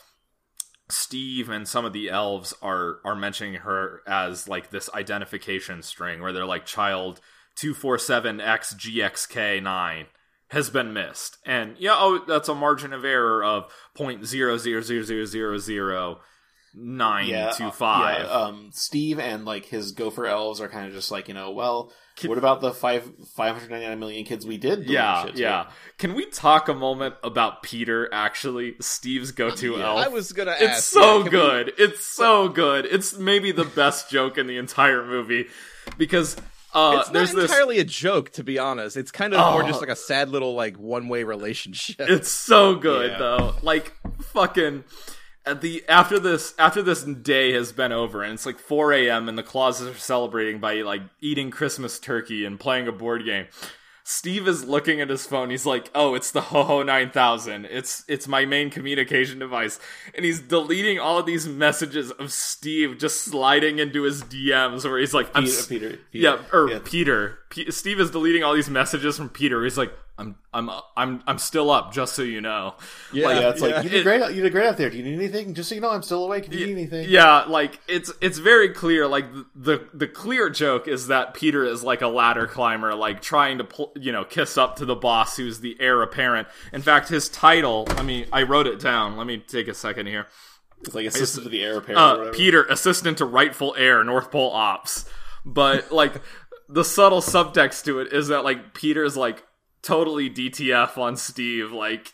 Steve and some of the elves are are mentioning her as like this identification string where they're like child two four seven X G X K nine has been missed. And yeah, oh, that's a margin of error of zero point zero zero zero zero zero zero nine Yeah, two uh, five. yeah, um, Steve and like his gopher elves are kind of just like, you know, well, Can- what about the five five hundred ninety nine million kids we did? believe Yeah, shit to? yeah. Can we talk a moment about Peter, actually? Steve's go-to Yeah. elf? I was gonna ask. It's so yeah, can good. It's so good. It's maybe the best joke in the entire movie because uh, We, it's there's not this. entirely a joke, to be honest. It's kind of Oh. more just like a sad little like one-way relationship. It's so good Yeah. though. Like fucking at the after this after this day has been over and it's like four a.m. and the Clauses are celebrating by like eating Christmas turkey and playing a board game. Steve is looking at his phone. He's like, "Oh, it's the Ho Ho nine thousand. It's it's my main communication device." And he's deleting all of these messages of Steve just sliding into his D Ms where he's like, "I'm Peter, s- Peter, Peter. yeah, or Yeah. Peter. P- Steve is deleting all these messages from Peter. He's like, "I'm I'm I'm I'm still up, just so you know." Yeah, Like, Yeah, it's like Yeah. you did It- great. You did great out there. Do you need anything? Just so you know, I'm still awake. If you need anything, Yeah, like it's it's very clear. Like the, the the clear joke is that Peter is like a ladder climber, like trying to pl- you know kiss up to the boss, who's the heir apparent. In fact, his title. I mean, I wrote it down. Let me take a second here. it's like assistant to the air apparent. or Uh, whatever. Peter, assistant to rightful heir, North Pole Ops. But like the subtle subtext to it is that like Peter's like totally D T F on Steve. Like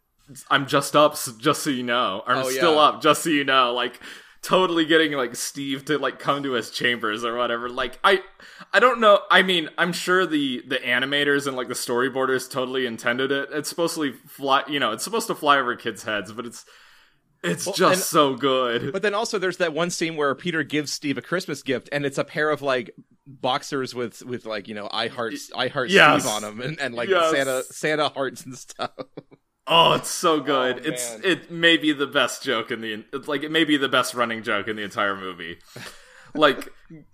I'm just up, s- just so you know. Or I'm Oh, still yeah. up, just so you know. Like totally getting like Steve to like come to his chambers or whatever. Like I, I don't know. I mean, I'm sure the the animators and like the storyboarders totally intended it. It's supposed to fly, you know, it's supposed to fly over kids' heads, but it's it's Well, just and- so good. But then also there's that one scene where Peter gives Steve a Christmas gift, and it's a pair of like boxers with with like you know I heart I heart Yes. Steve on them, and, and like Yes. Santa Santa hearts and stuff. Oh, it's so good. Oh, it's man. it may be the best joke in the it's like it may be the best running joke in the entire movie. Like,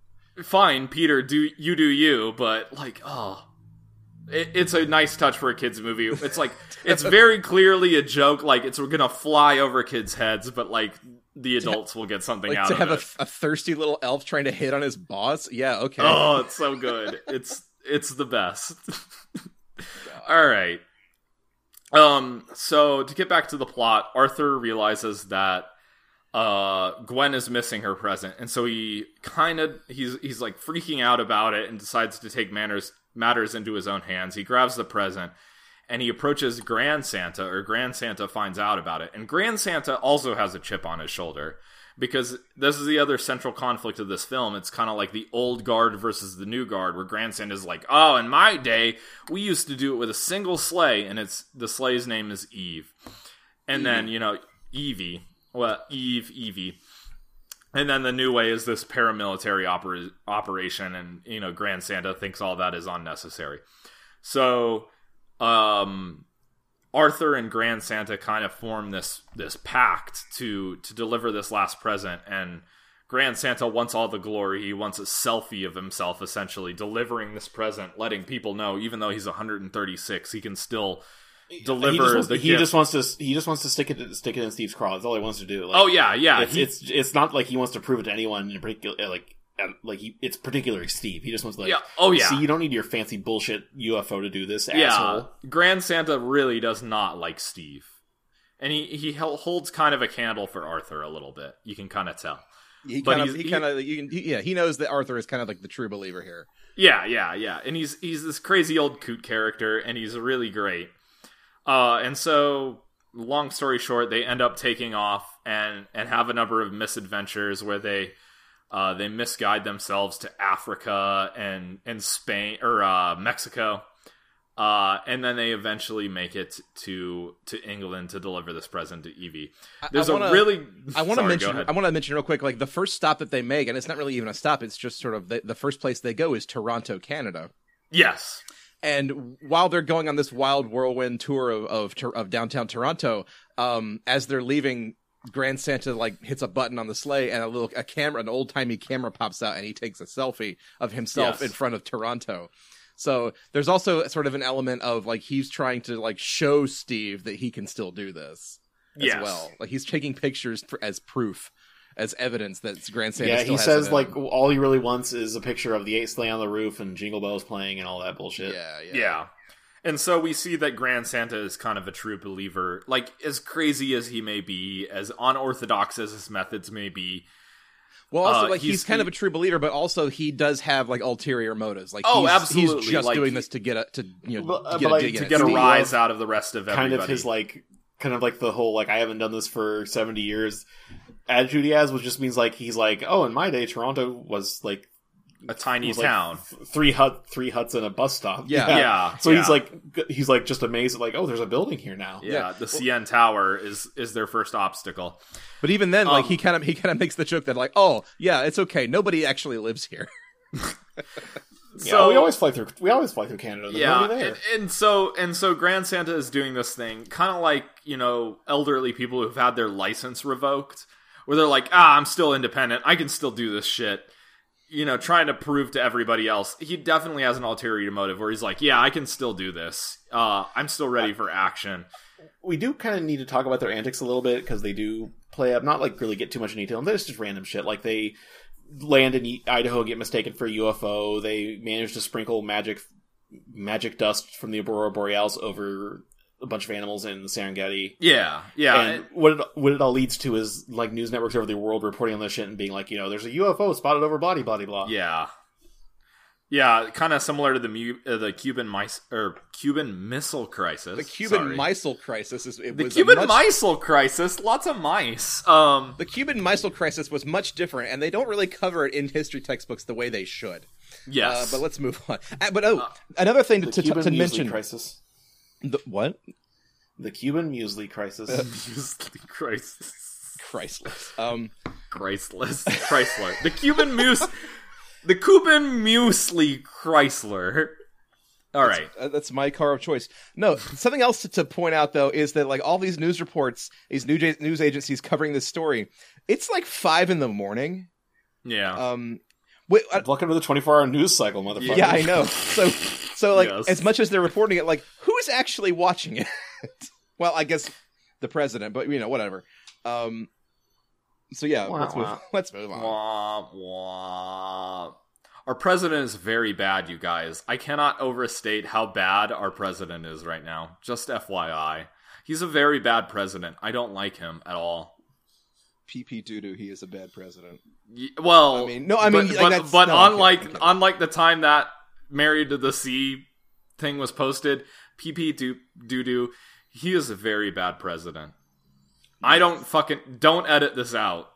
fine, Peter, do you do you, but like, oh, it, it's a nice touch for a kids movie. It's like it's very clearly a joke. Like it's gonna fly over kids' heads, but like the adults will get something Like out to of have it. a, a thirsty little elf trying to hit on his boss. Yeah, okay. Oh, it's so good. It's it's the best. All right. Um so to get back to the plot, Arthur realizes that uh Gwen is missing her present, and so he kind of he's he's like freaking out about it and decides to take manners matters into his own hands. He grabs the present and he approaches Grand Santa, or Grand Santa finds out about it. And Grand Santa also has a chip on his shoulder, because this is the other central conflict of this film. It's kind of like the old guard versus the new guard, where Grand Santa's like, oh, in my day, we used to do it with a single sleigh, and it's the sleigh's name is Eve. And Evie. Then, you know, Evie. Well, Eve, Evie. And then the new way is this paramilitary oper- operation, and, you know, Grand Santa thinks all that is unnecessary. So, um, Arthur and Grand Santa kind of form this this pact to to deliver this last present, and Grand Santa wants all the glory. He wants a selfie of himself, essentially, delivering this present, letting people know, even though he's one hundred thirty-six, he can still deliver he just wants, the he gift. just wants to he just wants to stick it stick it in Steve's craw. That's all he wants to do. Like, oh yeah, yeah. It's, he, it's it's not like he wants to prove it to anyone in particular. Like like he, it's particularly Steve. He just wants to like, yeah. Oh yeah. See, you don't need your fancy bullshit U F O to do this, yeah. asshole. Grand Santa really does not like Steve, and he he holds kind of a candle for Arthur a little bit. You can kind of tell. He but kind of, he, he kind of, you can, he, yeah, he knows that Arthur is kind of like the true believer here. Yeah, yeah, yeah, and he's he's this crazy old coot character, and he's really great. Uh, and so, long story short, they end up taking off and and have a number of misadventures where they uh they misguide themselves to Africa and and Spain or uh, Mexico. Uh, and then they eventually make it to to England to deliver this present to Evie. There's I wanna, a really I want to Sorry, mention I want to mention real quick, like the first stop that they make, and it's not really even a stop. It's just sort of the, the first place they go is Toronto, Canada. Yes, and while they're going on this wild whirlwind tour of of, of downtown Toronto, um, as they're leaving, Grand Santa like hits a button on the sleigh, and a little a camera, an old timey camera pops out, and he takes a selfie of himself yes. in front of Toronto. So there's also sort of an element of like he's trying to like show Steve that he can still do this as yes. well. Like he's taking pictures for, as proof, as evidence that Grand Santa. Yeah, still he has says it like in. all he really wants is a picture of the eight sleigh on the roof and Jingle Bells playing and all that bullshit. Yeah, yeah, yeah. And so we see that Grand Santa is kind of a true believer. Like, as crazy as he may be, as unorthodox as his methods may be. Well, also, uh, like, he's, he's kind he, of a true believer, but also he does have, like, ulterior motives. Like, oh, he's, absolutely. He's just like, doing this to get a, to, you know, but, uh, get, but a, like, dig to in get it. a Steve rise Love, out of the rest of everybody. Kind of his, like, kind of like the whole, like, I haven't done this for seventy years attitude he has, which just means, like, he's like, oh, in my day, Toronto was, like, a tiny was, town. Like, th- three hut, three huts and a bus stop. Yeah. Yeah. yeah so yeah. he's like, he's like just amazed at like, oh, there's a building here now. Yeah, Yeah. the C N Tower is is their first obstacle. But even then, like, Um, he kind of, he kind of makes the joke that, like, oh, yeah, it's okay. Nobody actually lives here. So So we always fly through, we always fly through Canada. There's yeah, nobody there. and, and so and so Grand Santa is doing this thing, kind of like, you know, elderly people who've had their license revoked, where they're like, ah, I'm still independent, I can still do this shit. You know, trying to prove to everybody else. He definitely has an ulterior motive where he's like, yeah, I can still do this. Uh, I'm still ready for action. We do kind of need to talk about their antics a little bit because they do play up, not like really get too much in detail. And there's just random shit. Like they land in Idaho and get mistaken for a U F O. They manage to sprinkle magic magic dust from the Aurora Borealis over a bunch of animals in the Serengeti. Yeah, yeah. And what it, what it all leads to is like news networks over the world reporting on this shit and being like, you know, there's a U F O spotted over blah blah blah. Yeah, yeah, kind of similar to the mu- uh, the Cuban mice or Cuban Missile Crisis. The Cuban Sorry. Missile Crisis is it the was Cuban a much, Missile Crisis. Lots of mice. Um, The Cuban Missile Crisis was much different, and they don't really cover it in history textbooks the way they should. yes, Uh, but let's move on. Uh, but oh, another thing to, The to, Cuban to muesli mention. crisis. The, what? The Cuban muesli crisis. Crisis. Christless. Um, Christless. Chrysler. The Cuban Muse. The Cuban Muesli Chrysler. All right. Uh, that's my car of choice. No, something else to, to point out though is that like all these news reports, these news news agencies covering this story, it's like five in the morning. Yeah. Um, wait, uh, Welcome to the twenty-four hour news cycle, motherfucker. yeah, I know. So, so like Yes. as much as they're reporting it, like who's actually watching it? Well, I guess the president, but you know, whatever. Um, so yeah, Wah, let's move. wah. Let's move on. Wah, wah. Our president is very bad, you guys. I cannot overstate how bad our president is right now. Just F Y I. He's a very bad president. I don't like him at all. P P Doodoo, he is a bad president. Y- Well, I mean, no, I mean, but, like, but, that's- but no, I'm unlike kidding, I'm kidding. unlike the time that Married to the Sea thing was posted, Pee pee doo doo doo. He is a very bad president. I don't fucking don't edit this out.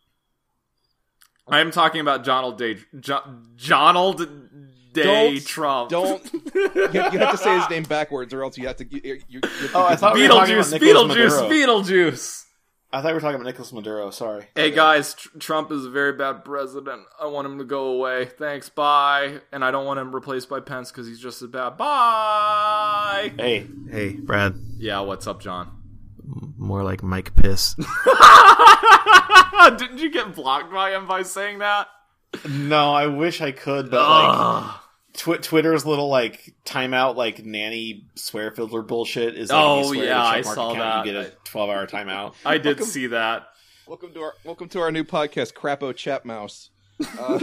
I am talking about Donald Day, jo- Donald Day Don't- Trump. Don't you, you have to say his name backwards, or else you have to. You, you, you have to Oh, I get- thought we were talking Beetlejuice, about Nicolas Beetlejuice, Maduro. Beetlejuice. I thought we were talking about Nicolas Maduro. Sorry. Hey guys, Tr- Trump is a very bad president. I want him to go away. Thanks, bye. And I don't want him replaced by Pence because he's just as bad. Bye. Hey, Hey, Brad. Yeah, what's up, John? More like Mike Piss. Didn't you get blocked by him by saying that? no, I wish I could, but like Ugh. tw- Twitter's little like timeout, like nanny swear filter bullshit is. Like, Oh, you swear yeah, to I check mark saw account, that. You get a twelve hour timeout. I did Welcome- see that. welcome to our welcome to our new podcast, Crapo Chat Mouse. Uh,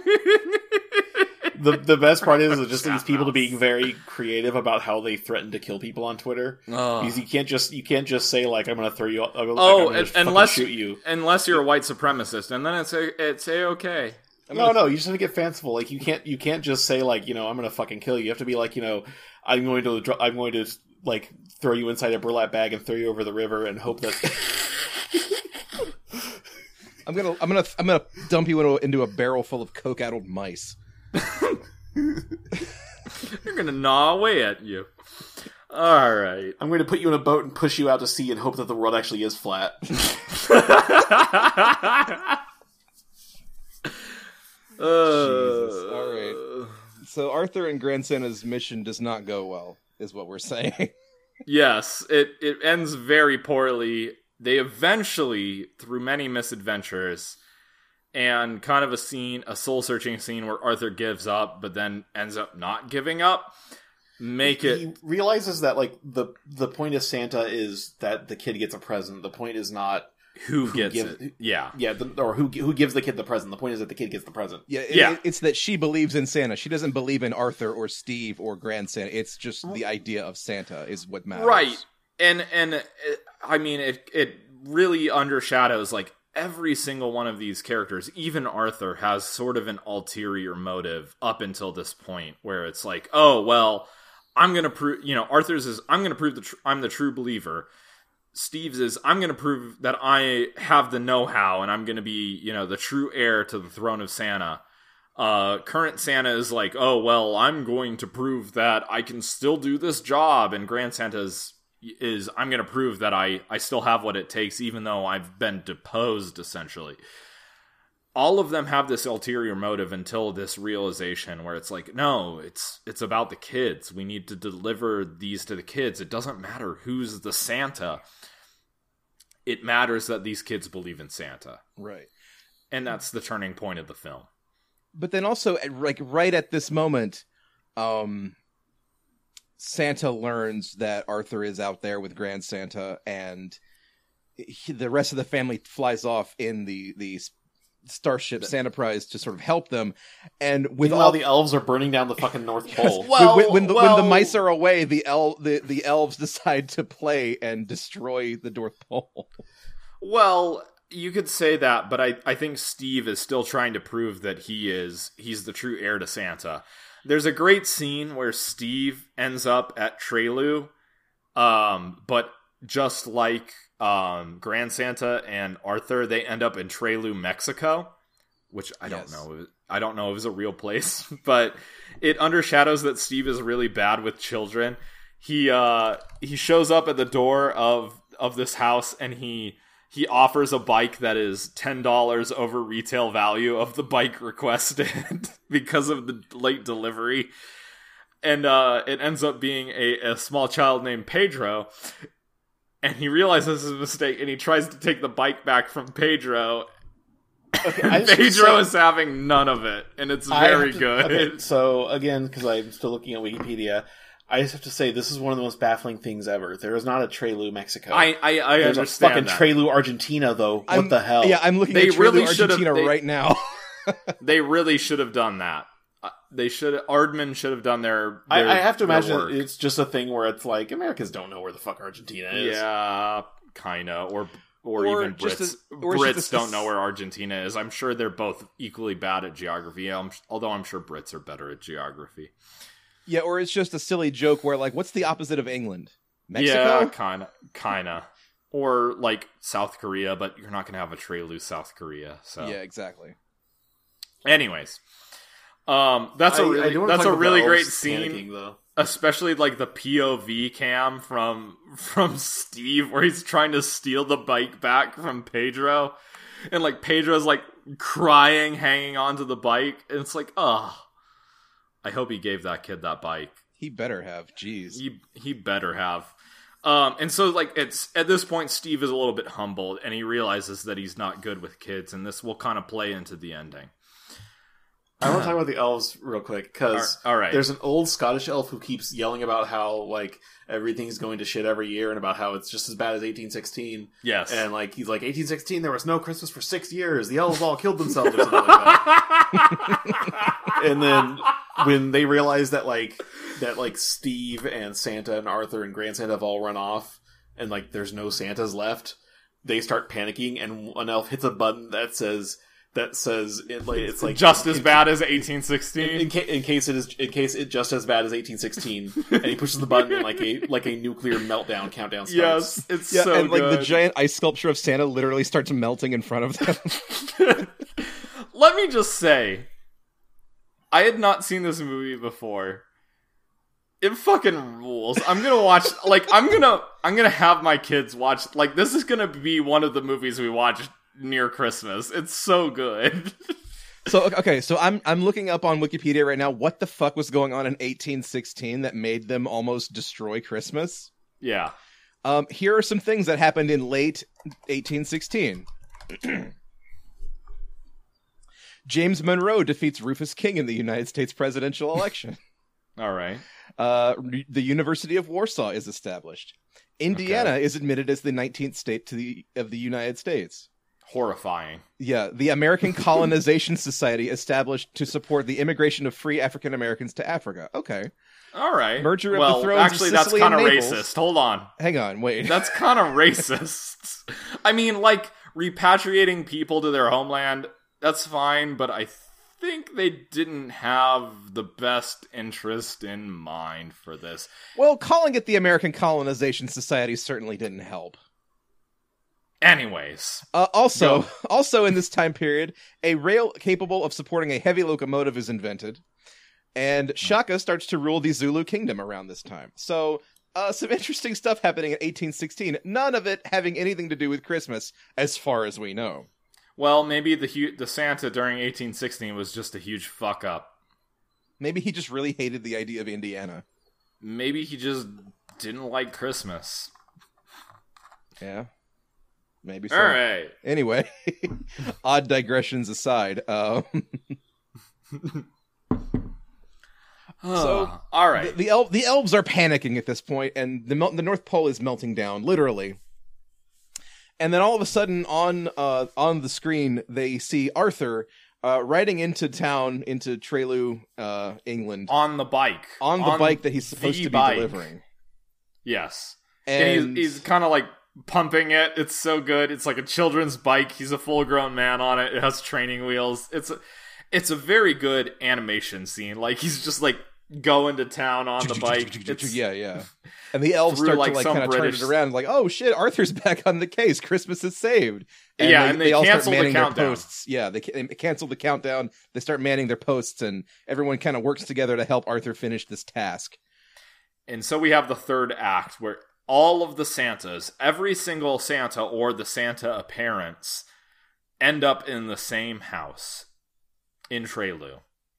the The best part is it just Chat leads people to mouse. being very creative about how they threaten to kill people on Twitter. Ugh. Because you can't just you can't just say like I'm going to throw you. I'm gonna, Oh, I'm gonna and- just fucking unless shoot you. unless you're a white supremacist, and then it's a it's a okay. No, no, you just have to get fanciful. Like you can't, you can't just say like, you know, I'm gonna fucking kill you. You have to be like, you know, I'm going to, dr- I'm going to like throw you inside a burlap bag and throw you over the river and hope that. I'm gonna I'm gonna I'm gonna dump you into, into a barrel full of coke-addled mice. They're gonna gnaw away at you. All right. I'm going to put you in a boat and push you out to sea and hope that the world actually is flat. Jesus. All right. So Arthur and Grand Santa's mission does not go well, is what we're saying. Yes, it, it ends very poorly. They eventually, through many misadventures, and kind of a scene, a soul-searching scene where Arthur gives up, but then ends up not giving up, make it... He realizes that like the the point of Santa is that the kid gets a present. The point is not Who, who gets gives- it? Yeah. yeah, the, or who who gives the kid the present. The point is that the kid gets the present. Yeah, it, Yeah. it- it's that she believes in Santa. She doesn't believe in Arthur or Steve or Grand Santa. It's just the idea of Santa is what matters. Right. And, and it, I mean, it, it really undershadows, like, every single one of these characters, even Arthur, has sort of an ulterior motive up until this point, where it's like, oh, well, I'm going to prove, you know, Arthur's is, I'm going to prove the tr- I'm the true believer. Steve's is, I'm going to prove that I have the know-how and I'm going to be, you know, the true heir to the throne of Santa. Uh, current Santa is like, oh, well, I'm going to prove that I can still do this job. And Grand Santa's is, I'm going to prove that I, I still have what it takes, even though I've been deposed, essentially. All of them have this ulterior motive until this realization where it's like, no, it's it's about the kids. We need to deliver these to the kids. It doesn't matter who's the Santa. It matters that these kids believe in Santa. Right. And that's the turning point of the film. But then also, like right at this moment, um, Santa learns that Arthur is out there with Grand Santa, and he, the rest of the family flies off in the the Starship Santa Prize to sort of help them. And with While all the elves are burning down the fucking North Pole. Well, when, when the, well- when the mice are away, the el the, the elves decide to play and destroy the North Pole. Well, you could say that, but I, I think Steve is still trying to prove that he is he's the true heir to Santa. There's a great scene where Steve ends up at Trelu, um, but just like um, Grand Santa and Arthur, they end up in Trelu, Mexico, which I don't Yes. know. I don't know if it's a real place, but it undershadows that Steve is really bad with children. He uh, he shows up at the door of of this house and he. He offers a bike that is ten dollars over retail value of the bike requested because of the late delivery. And uh, it ends up being a, a small child named Pedro. And he realizes his mistake and he tries to take the bike back from Pedro. Okay, I And just Pedro say- is having none of it. And it's I very have to- good. okay, so again, because I'm still looking at Wikipedia, I just have to say this is one of the most baffling things ever. There is not a Trelu, Mexico. I, I, I There's understand a fucking that. Trelu, Argentina, though. What I'm- the hell? Yeah, I'm looking They at Trelu, really should've- Argentina they- right now. They really should have done that. Uh, They should. Aardman should have done their. I, their I have to their imagine work. it's just a thing where it's like Americans don't know where the fuck Argentina is. Yeah, kinda, or or, Or even just Brits. a- or Brits just a- don't know where Argentina is. I'm sure they're both equally bad at geography. I'm, although I'm sure Brits are better at geography. Yeah, or it's just a silly joke where, like, what's the opposite of England? Mexico? Yeah, kind of, kind of. Or, like, South Korea, but you're not going to have a Trailu South Korea, so... Yeah, exactly. Anyways. Um, that's a I- I really, do wanna that's talk a about really the great elves scene. panicking, though. Especially, like, the P O V cam from, from Steve, where he's trying to steal the bike back from Pedro. And, like, Pedro's, like, crying, hanging onto the bike. And it's like, oh, I hope he gave that kid that bike. He better have. Jeez. He he better have. Um, and so, like, it's at this point, Steve is a little bit humbled, and he realizes that he's not good with kids, and this will kind of play into the ending. I want to talk about the elves real quick, because All right. there's an old Scottish elf who keeps yelling about how, like, everything's going to shit every year, and about how it's just as bad as eighteen sixteen. Yes. And, like, he's like, eighteen sixteen, there was no Christmas for six years. The elves all killed themselves or something like that. And then when they realize that, like, that, like, Steve and Santa and Arthur and Grand Santa have all run off, and, like, there's no Santas left, they start panicking, and an elf hits a button that says... That says it like it's like just as in, bad as eighteen sixteen. in, in, ca- in case it is in case it just as bad as eighteen sixteen, and he pushes the button and like a like a nuclear meltdown countdown starts. Yes, it's Yeah, so and, like, good. the giant ice sculpture of Santa literally starts melting in front of them. Let me just say, I had not seen this movie before. It fucking rules. I'm gonna watch, like, I'm gonna, I'm gonna have my kids watch, like, this is gonna be one of the movies we watch near Christmas. It's so good. So, okay, so I'm I'm looking up on Wikipedia right now what the fuck was going on in eighteen sixteen that made them almost destroy Christmas. Yeah. Um, here are some things that happened in late eighteen sixteen. James Monroe defeats Rufus King in the United States presidential election. Alright. Uh, the University of Warsaw is established. Indiana Okay. is admitted as the nineteenth state to the of the United States. Horrifying. Yeah, the American Colonization Society established to support the immigration of free African Americans to Africa. Okay. Alright. Merger of well, the Thrones of actually, that's Sicily kind of and Naples. racist. Hold on. Hang on, wait. That's kind of racist. I mean, like, repatriating people to their homeland, that's fine, but I think they didn't have the best interest in mind for this. Well, calling it the American Colonization Society certainly didn't help. Anyways. Uh, also, Go. also in this time period, a rail capable of supporting a heavy locomotive is invented, and Shaka starts to rule the Zulu kingdom around this time. So, uh, some interesting stuff happening in eighteen sixteen, none of it having anything to do with Christmas, as far as we know. Well, maybe the hu- the Santa during eighteen sixteen was just a huge fuck up. Maybe he just really hated the idea of Indiana. Maybe he just didn't like Christmas. Yeah. Maybe so. Alright. Anyway, odd digressions aside, um... So, alright. The, the, el- the elves are panicking at this point, and the mel- the North Pole is melting down, literally. And then all of a sudden, on uh, on the screen, they see Arthur uh, riding into town, into Trailu, uh, England, On the bike. on the bike that he's supposed the to be bike. delivering. Yes. And, And he's, he's kind of like pumping it. It's so good. It's like a children's bike. He's a full-grown man on it. It has training wheels. It's a, it's a very good animation scene. Like, he's just like going to town on the bike. It's, yeah, yeah. And the elves through, start like, to like some kind of turn British- it around, like, oh shit, Arthur's back on the case. Christmas is saved. Yeah, and they all start cancel the manning their countdown. posts. Yeah, they, ca- they cancel the countdown. They start manning their posts, and everyone kind of works together to help Arthur finish this task. And so we have the third act where all of the Santas, every single Santa or the Santa appearance, end up in the same house in Trailu.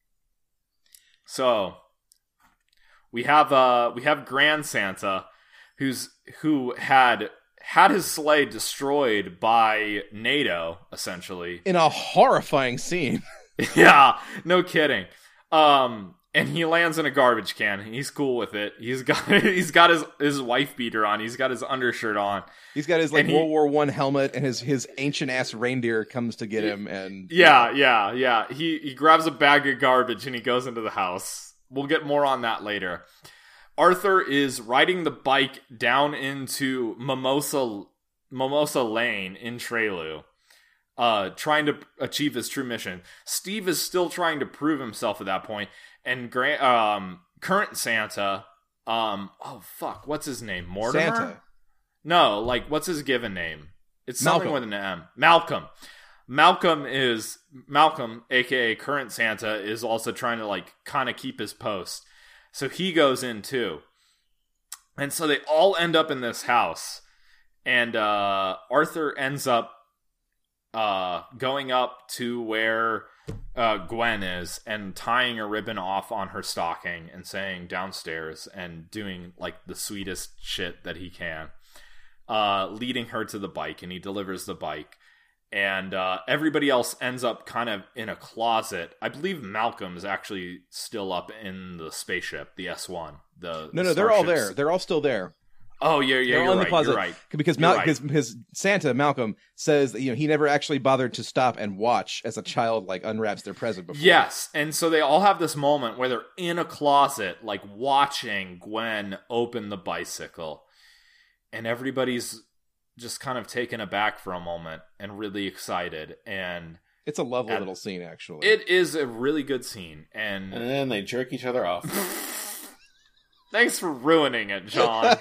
So we have uh we have Grand Santa who's who had had his sleigh destroyed by NATO, essentially. In a horrifying scene. Yeah, no kidding. Um, and he lands in a garbage can. He's cool with it. He's got he's got his his wife beater on. He's got his undershirt on. He's got his like And he- World War One helmet, and his his ancient ass reindeer comes to get him. And Yeah, yeah, yeah. He he grabs a bag of garbage and he goes into the house. We'll get more on that later. Arthur is riding the bike down into Mimosa Mimosa Lane in Trailu, uh, trying to achieve his true mission. Steve is still trying to prove himself at that point, and Grant, um, current Santa, um, oh fuck, what's his name? Mortimer? Santa. No, like, what's his given name? It's something Malcolm. with an M. Malcolm. Malcolm is, Malcolm, aka current Santa, is also trying to, like, kind of keep his post. So he goes in too. And so they all end up in this house. And uh, Arthur ends up uh, going up to where uh, Gwen is and tying a ribbon off on her stocking and saying downstairs and doing, like, the sweetest shit that he can. Uh, leading her to the bike, and he delivers the bike. And uh, everybody else ends up kind of in a closet. I believe Malcolm is actually still up in the spaceship, the S one. The No, the no, they're all starships. there. They're all still there. Oh, yeah, yeah, They're all you're in the right, closet you're right. because You're Mal- right. his, his Santa Malcolm says that, you know, he never actually bothered to stop and watch as a child like unwraps their present before. Yes, and so they all have this moment where they're in a closet, like watching Gwen open the bicycle, and everybody's just kind of taken aback for a moment and really excited, and It's a lovely And little scene, actually. it is a really good scene. And And then they jerk each other off. thanks for ruining it, John.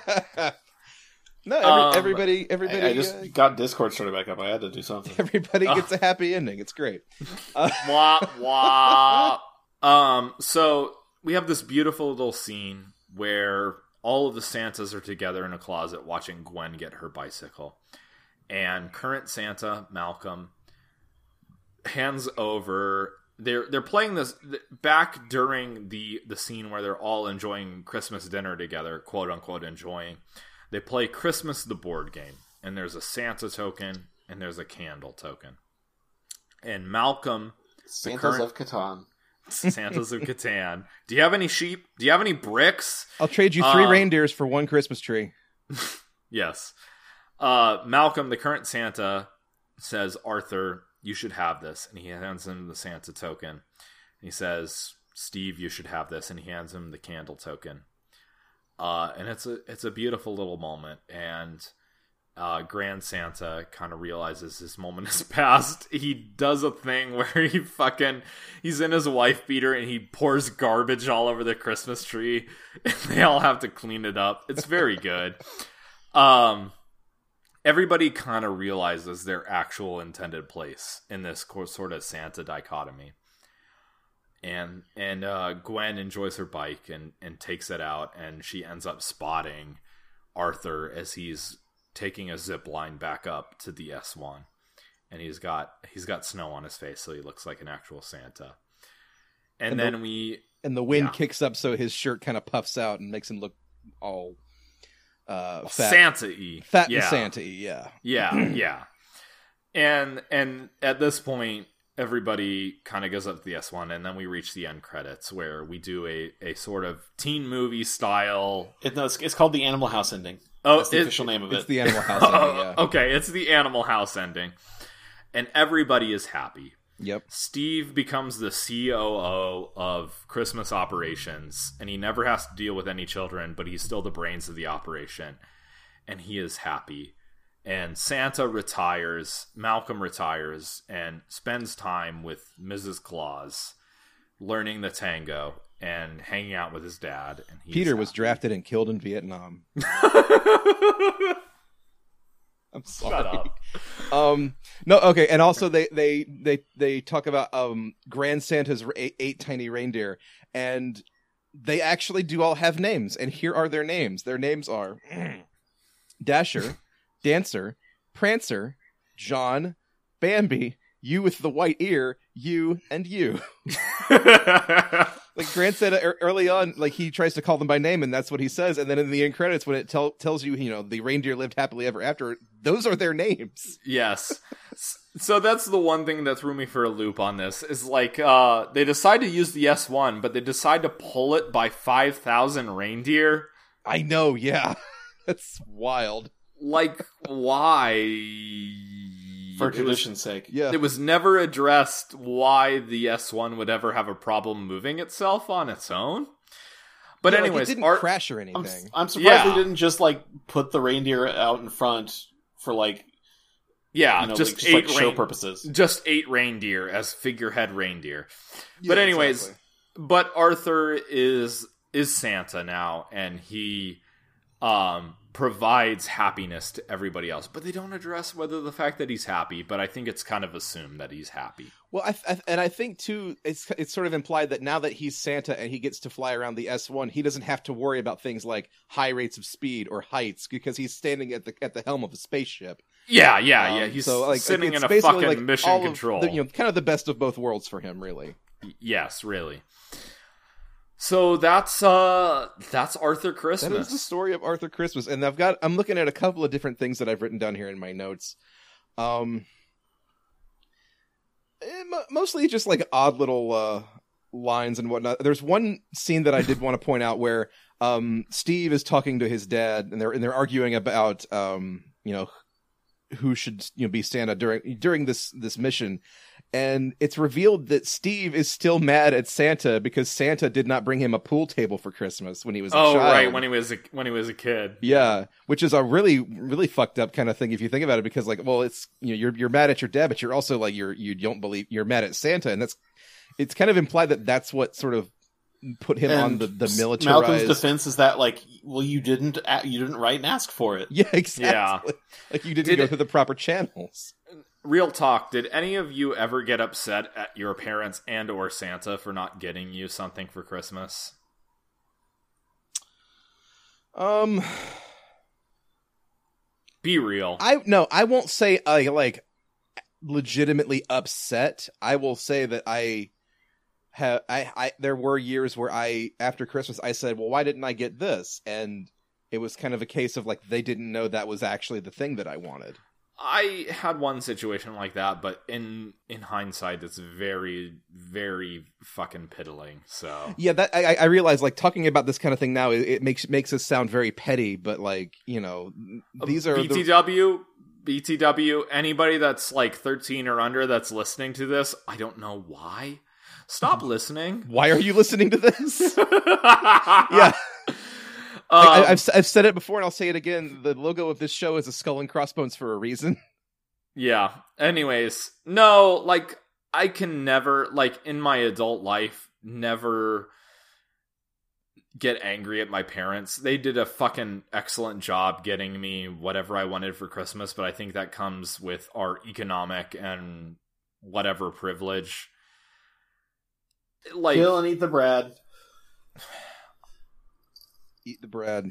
no, every, Um, everybody, everybody, I, I just uh, got Discord started back up. I had to do something. everybody gets a happy ending. It's great. Uh, Wah, wah. Um, so we have this beautiful little scene where all of the Santas are together in a closet watching Gwen get her bicycle. And current Santa, Malcolm, hands over... They're they're playing this back during the, the scene where they're all enjoying Christmas dinner together, quote unquote enjoying. They play Christmas the board game, and there's a Santa token and there's a candle token. And Malcolm, Santas current- of Catan. Santas of Catan. Do you have any sheep? Do you have any bricks? I'll trade you three Uh, reindeers for one Christmas tree. Yes. Uh, Malcolm, the current Santa, says, Arthur, you should have this. And he hands him the Santa token. He says, Steve, you should have this. And he hands him the candle token. Uh, and it's a it's a beautiful little moment. And uh, Grand Santa kind of realizes his moment has passed. He does a thing where he fucking... He's in his wife beater and he pours garbage all over the Christmas tree. And they all have to clean it up. It's very good. Um... Everybody kind of realizes their actual intended place in this sort of Santa dichotomy. And and uh, Gwen enjoys her bike and, and takes it out, and she ends up spotting Arthur as he's taking a zip line back up to the S one. And he's got he's got snow on his face, so he looks like an actual Santa. And, And then the- we... And the wind Yeah. kicks up so his shirt kind of puffs out and makes him look all uh, fat. Santa-y. Fat yeah. and Santa-y, yeah. Yeah, yeah. And and at this point, everybody kind of goes up to the S one, and then we reach the end credits where we do a, a sort of teen movie style. It, no, it's, it's called the Animal House ending. Oh, That's the it- official name of It's it. the Animal House ending, yeah. Okay, it's the Animal House ending. And everybody is happy. Yep. Steve becomes the C O O of Christmas operations, and he never has to deal with any children, but he's still the brains of the operation. And he is happy. And Santa retires, Malcolm retires, and spends time with Missus Claus, learning the tango and hanging out with his dad. And he's Peter was happy. drafted and killed in Vietnam. I'm sorry. Shut up. Um, no, okay, and also they they they they talk about um Grand Santa's eight, eight tiny reindeer, and they actually do all have names, and here are their names. Their names are Dasher, Dancer, Prancer, John, Bambi, you with the white ear, you, and you. Like Grant said er- early on, like he tries to call them by name, and that's what he says. And then in the end credits, when it tell- tells you, you know, the reindeer lived happily ever after, those are their names. Yes. So that's the one thing that threw me for a loop on this, is like, uh, they decide to use the S one, but they decide to pull it by five thousand reindeer. I know, yeah. That's wild. Like, why? For It was- tradition's sake. Yeah. It was never addressed why the S one would ever have a problem moving itself on its own. But Yeah, like, anyways, it didn't Art- crash or I'm, anything. I'm surprised Yeah. they didn't just like put the reindeer out in front for like yeah, you know just like, just, eight like show rein- purposes. just eight reindeer as figurehead reindeer. Yeah, but anyways, exactly. but Arthur is is Santa now, and he um, provides happiness to everybody else. But they don't address whether the fact that he's happy, but I think it's kind of assumed that he's happy. Well, I, I, and I think, too, it's it's sort of implied that now that he's Santa and he gets to fly around the S one, he doesn't have to worry about things like high rates of speed or heights because he's standing at the at the helm of a spaceship. Yeah, yeah, Um, yeah. He's so, like, sitting it's in a basically, fucking like, mission all of control. the, you know, kind of the best of both worlds for him, really. Yes, really. So that's uh that's Arthur Christmas. That is the story of Arthur Christmas, and I've got I'm looking at a couple of different things that I've written down here in my notes. Um, eh, mo- mostly just like odd little uh, lines and whatnot. There's one scene that I did want to point out where um, Steve is talking to his dad, and they're and they're arguing about um, you know who should you know be Santa during during this this mission. And it's revealed that Steve is still mad at Santa because Santa did not bring him a pool table for Christmas when he was a oh, child. right, when he was a, when he was a kid. Yeah, which is a really, really fucked up kind of thing if you think about it. Because, like, well, it's you know you're you're mad at your dad, but you're also like you're you don't believe you're mad at Santa, and that's it's kind of implied that that's what sort of put him And on the the militarized. Malcolm's defense is that, like, well, you didn't you didn't write and ask for it. Yeah, exactly. Yeah. Like you didn't Did go it... through the proper channels. Real talk, did any of you ever get upset at your parents and or Santa for not getting you something for Christmas? Um, Be real. I no, I won't say I like legitimately upset. I will say that I have I, I there were years where I after Christmas I said, well, why didn't I get this? And it was kind of a case of like they didn't know that was actually the thing that I wanted. I had one situation like that, but in in hindsight, it's very, very fucking piddling. So yeah, that I, I realize like talking about this kind of thing now, it, it makes makes us sound very petty, but like you know, these are B T W. The... B T W. Anybody that's like thirteen or under that's listening to this, I don't know why. Stop listening. Why are you listening to this? Yeah. Um, I, I've I've said it before and I'll say it again. The logo of this show is a skull and crossbones for a reason. Yeah. Anyways, no, like I can never, like in my adult life, never get angry at my parents. They did a fucking excellent job getting me whatever I wanted for Christmas, but I think that comes with our economic and whatever privilege. Like, Kill and eat the bread. Eat the bread.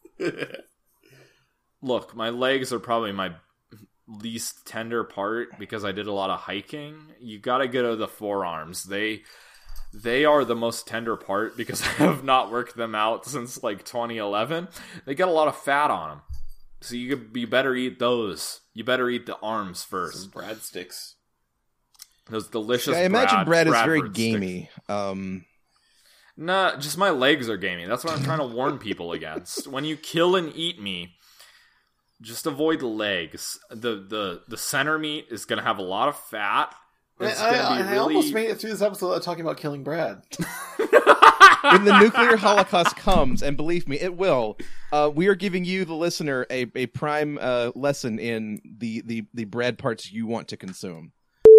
Look, my legs are probably my least tender part because I did a lot of hiking. You gotta go to the forearms. They they are the most tender part because I have not worked them out since like twenty eleven. They got a lot of fat on them. So you could, you better eat those. You better eat the arms first. Some Brad sticks. Those delicious I imagine Brad, Brad is very Bradford gamey. sticks. Um Nah, just my legs are gamey. That's what I'm trying to warn people against. When you kill and eat me, just avoid the legs. The the the center meat is going to have a lot of fat. It's I, going to I, be I really... almost made it through this episode without talking about killing Brad. when the nuclear holocaust comes, and believe me, it will, uh, we are giving you, the listener, a, a prime uh, lesson in the, the, the bread parts you want to consume.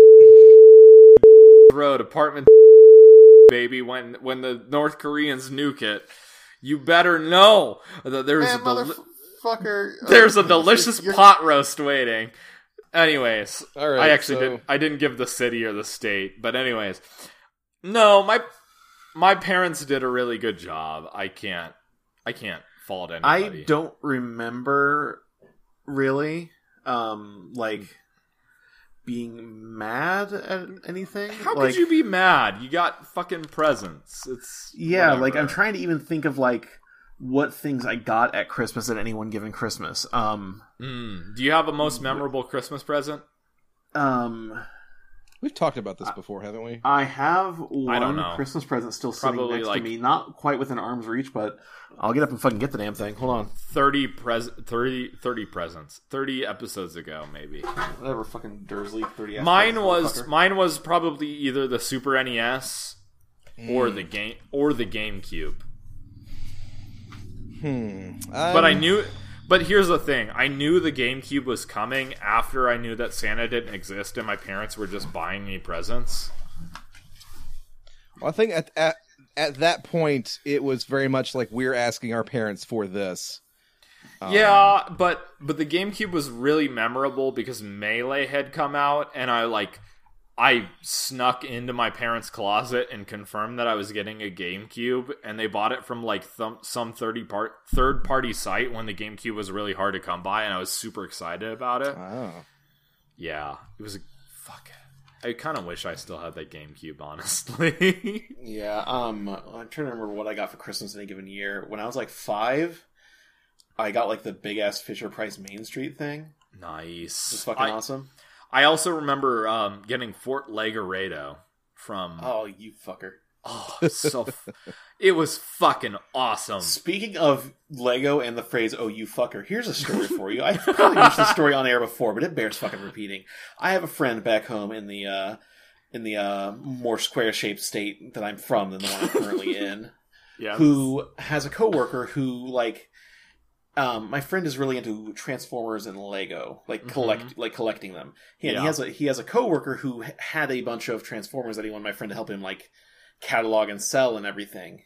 Road, apartment, baby, when when the North Koreans nuke it, you better know that there's Man, a deli- motherfucker. there's a delicious You're- pot roast waiting. Anyways, All right, I actually so- didn't. I didn't give the city or the state, but anyways, no, my my parents did a really good job. I can't. I can't fault anybody. I don't remember really, um, like being mad at anything. How like, could you be mad? You got fucking presents. It's Yeah, like whatever. I'm trying to even think of like what things I got at Christmas at any one given Christmas. Um, Mm. Do you have a most memorable Christmas present? um, We've talked about this before, haven't we? I have one I don't know. Christmas present still sitting Probably next like- to me, not quite within arm's reach, but I'll get up and fucking get the damn thing. Hold on, thirty pres thirty, thirty presents. thirty episodes ago, maybe. whatever, fucking Dursley. Thirty. Mine was mine was probably either the Super N E S or Hmm. the game or the GameCube. Hmm. But I I'm- knew. But here's the thing: I knew the GameCube was coming after I knew that Santa didn't exist, and my parents were just buying me presents. Well, I think at, at at that point, it was very much like we're asking our parents for this. Um, yeah, but but the GameCube was really memorable because Melee had come out, and I like I snuck into my parents' closet and confirmed that I was getting a GameCube, and they bought it from like th- some thirty part third party site when the GameCube was really hard to come by, and I was super excited about it. Oh. Yeah, it was a fuck. I kind of wish I still had that GameCube, honestly. Yeah, um, I'm trying to remember what I got for Christmas in a given year. When I was like five, I got like the big ass Fisher Price Main Street thing. Nice. It's fucking I, awesome. I also remember um, getting Fort Legoredo from. Oh, you fucker! Oh, so f- it was fucking awesome. Speaking of Lego and the phrase "oh you fucker," here's a story for you. I've probably used this story on air before, but it bears fucking repeating. I have a friend back home in the uh, in the uh, more square shaped state that I'm from than the one I'm currently in, Yeah. who has a coworker who like. Um, my friend is really into Transformers and Lego, like collect, Mm-hmm. like collecting them. He, and Yeah. he has a he has a coworker who had a bunch of Transformers that he wanted my friend to help him like catalog and sell and everything.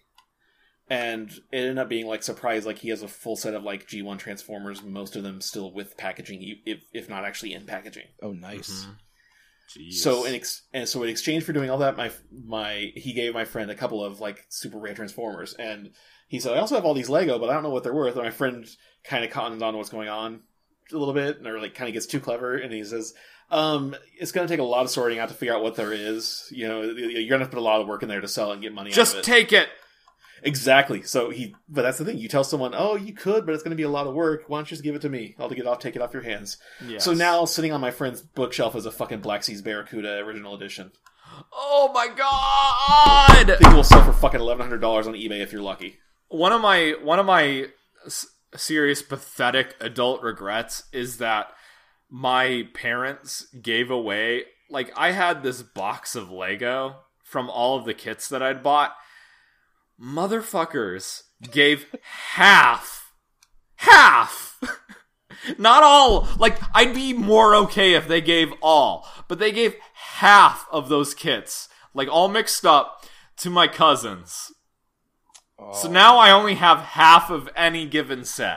And it ended up being like surprise, like he has a full set of like G one Transformers, most of them still with packaging, if if not actually in packaging. Oh, nice. Jeez. So in ex- and so in exchange for doing all that, my my he gave my friend a couple of like super rare Transformers, and he said, I also have all these Lego, but I don't know what they're worth. And my friend kind of cottons on what's going on a little bit, or like kind of gets too clever, and he says, um, it's going to take a lot of sorting out to figure out what there is. You know, you're going to put a lot of work in there to sell it and get money just out of it. take it. Exactly. So he, but that's the thing. You tell someone, oh, you could, but it's going to be a lot of work. Why don't you just give it to me? I'll get it off, take it off your hands. Yes. So now sitting on my friend's bookshelf is a fucking Black Seas Barracuda original edition. Oh my god! I think it will sell for fucking eleven hundred dollars on eBay if you're lucky. One of my one of my s- serious pathetic adult regrets is that my parents gave away, like, I had this box of Lego from all of the kits that I'd bought. Motherfuckers gave half half not all. Like, I'd be more okay if they gave all, but they gave half of those kits, like all mixed up, to my cousins. So now I only have half of any given set.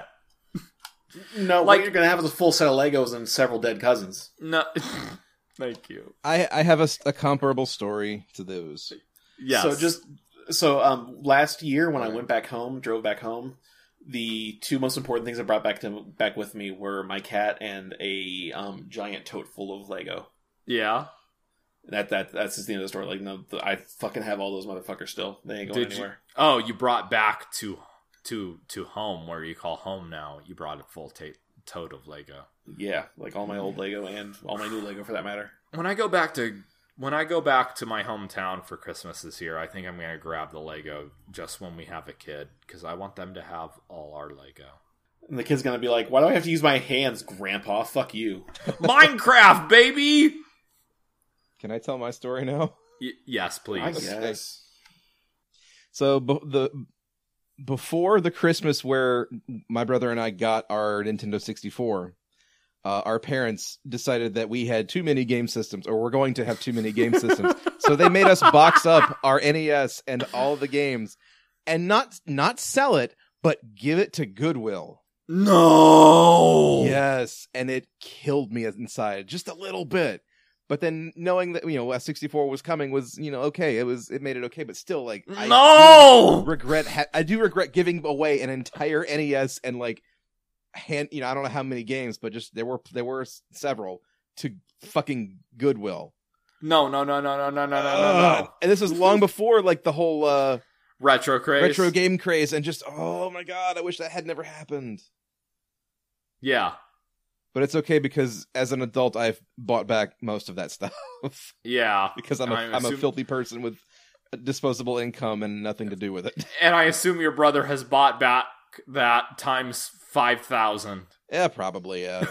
No, Like- what you're going to have is a full set of Legos and several dead cousins. No, thank you. I I have a, s- a comparable story to those. Yes. So just so um, last year when I went back home, drove back home, the two most important things I brought back to back with me were my cat and a um, giant tote full of Lego. yeah. That that that's just the end of the story. Like, no, the, I fucking have all those motherfuckers still. They ain't going Did you? anywhere. Oh, you brought back to to to home, where you call home now. You brought a full ta- tote of Lego. Yeah, like all my old Lego and all my new Lego for that matter. When I go back to when I go back to my hometown for Christmas this year, I think I'm going to grab the Lego just when we have a kid, because I want them to have all our Lego. And the kid's gonna be like, "Why do I have to use my hands, Grandpa? Fuck you." Minecraft, baby. Can I tell my story now? Y- yes, please. I guess. So b- the before the Christmas where my brother and I got our Nintendo sixty-four, uh, our parents decided that we had too many game systems, or we're going to have too many game systems. So they made us box up our N E S and all the games, and not not sell it, but give it to Goodwill. No. Yes, and it killed me inside just a little bit. But then knowing that, you know, a sixty-four was coming was, you know, okay. It was, it made it okay. But still, like, I No. do regret. Ha- I do regret giving away an entire N E S and like, hand. You know, I don't know how many games, but just there were there were several to fucking Goodwill. No, no, no, no, no, no, no, no, no, Ugh. no. And this was long before like the whole uh, Retro craze. retro game craze, and just oh my god, I wish that had never happened. Yeah. But it's okay because as an adult, I've bought back most of that stuff Yeah. because I'm a I I'm a assume- filthy person with disposable income and nothing to do with it. And I assume your brother has bought back that times five thousand. Yeah, probably. Yeah.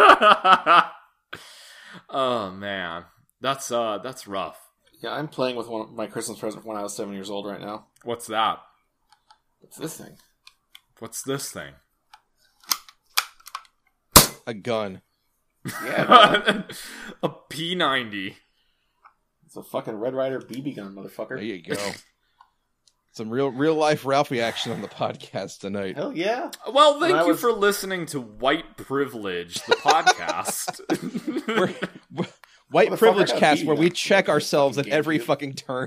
Oh man, that's uh, that's rough. Yeah, I'm playing with one my Christmas present from when I was seven years old right now. What's that? What's this thing? What's this thing? A gun. Yeah, man. A P ninety. It's a fucking Red Ryder B B gun, motherfucker. There you go. Some real real life Ralphie action on the podcast tonight. Hell yeah. Well, thank And I you was- for listening to White Privilege, the podcast. We're, we're- White Motherfucker, privilege I gotta cast beat where you we up. check ourselves at GameCube. every fucking turn.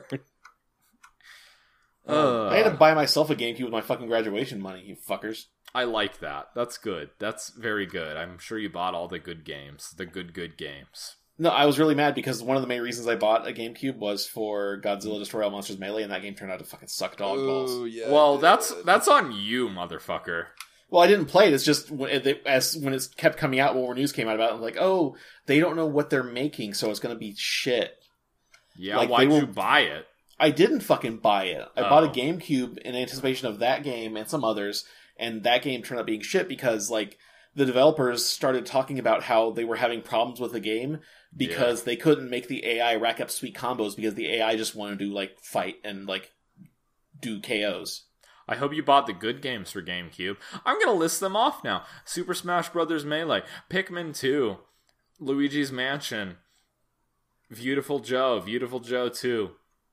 Uh, I had to buy myself a GameCube with my fucking graduation money, you fuckers. I like that. That's good. That's very good. I'm sure you bought all the good games. The good, good games. No, I was really mad because one of the main reasons I bought a GameCube was for Godzilla Destroy All Monsters Melee, and that game turned out to fucking suck dog balls. yeah. Well, that's that's on you, motherfucker. Well, I didn't play it. It's just when it, as when it kept coming out, more news came out about it. I'm like, oh, they don't know what they're making, so it's going to be shit. Yeah, Like, why'd they you will- buy it? I didn't fucking buy it. I Oh. bought a GameCube in anticipation of that game and some others, and that game turned out being shit because, like, the developers started talking about how they were having problems with the game because they couldn't make the A I rack up sweet combos because the A I just wanted to, like, fight and, like, do K Os. I hope you bought the good games for GameCube. I'm gonna list them off now. Super Smash Bros. Melee, Pikmin two, Luigi's Mansion, Beautiful Joe, Beautiful Joe two.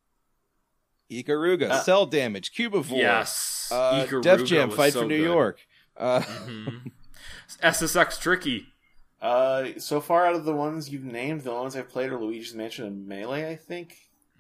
Ikaruga, Uh, Cell Damage, Cubivore. Yes. Uh, Ikaruga Def Jam, was Fight so for New good. York. Uh, Mhm. S S X Tricky. Uh, so far out of the ones you've named, the only ones I've played are Luigi's Mansion and Melee, I think.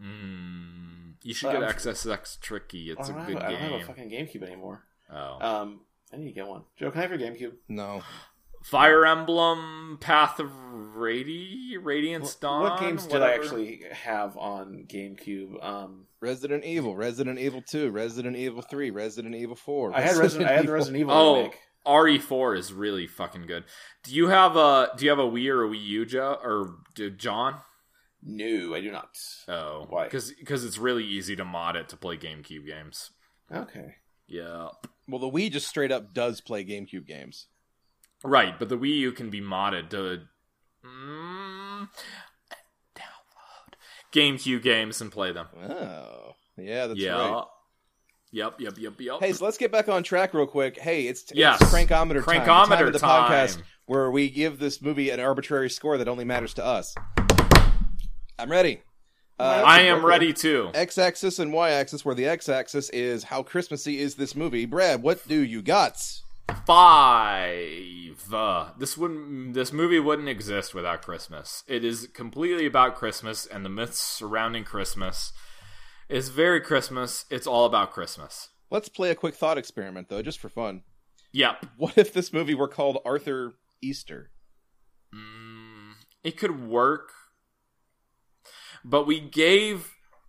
Mm, you should But get I'm- X S X Tricky. It's I a don't, good have, I don't have a game. fucking GameCube anymore. Oh. Um, I need to get one. Joe, can I have your GameCube? no. Fire Emblem, Path of Radi- Radiance Dawn. What games did I whatever. actually have on GameCube? Um, Resident Evil, Resident Evil two, Resident Evil three, Resident Evil four. I had Resident, I had the Resident Evil Oh, remake. R E four is really fucking good. Do you have a Do you have a Wii or a Wii U, Joe, or do, John? No, I do not. Oh, Why? Because it's really easy to mod it to play GameCube games. Okay. Yeah. Well, the Wii just straight up does play GameCube games. Right, but the Wii U can be modded to mm, download GameCube games and play them. Oh, yeah, that's yeah. right. Yep, yep, yep, yep. Hey, so let's get back on track real quick. Hey, it's, Yes. it's Crankometer time. the Crankometer time of the time. podcast where we give this movie an arbitrary score that only matters to us. I'm ready. Uh, I am ready too. X-axis and Y-axis, where the X-axis is how Christmassy is this movie. Brad, what do you got? Five. Uh, this wouldn't. This movie wouldn't exist without Christmas. It is completely about Christmas and the myths surrounding Christmas. It's very Christmas. It's all about Christmas. Let's play a quick thought experiment, though, just for fun. Yep. What if this movie were called Arthur Easter? Mm, it could work, but we gave.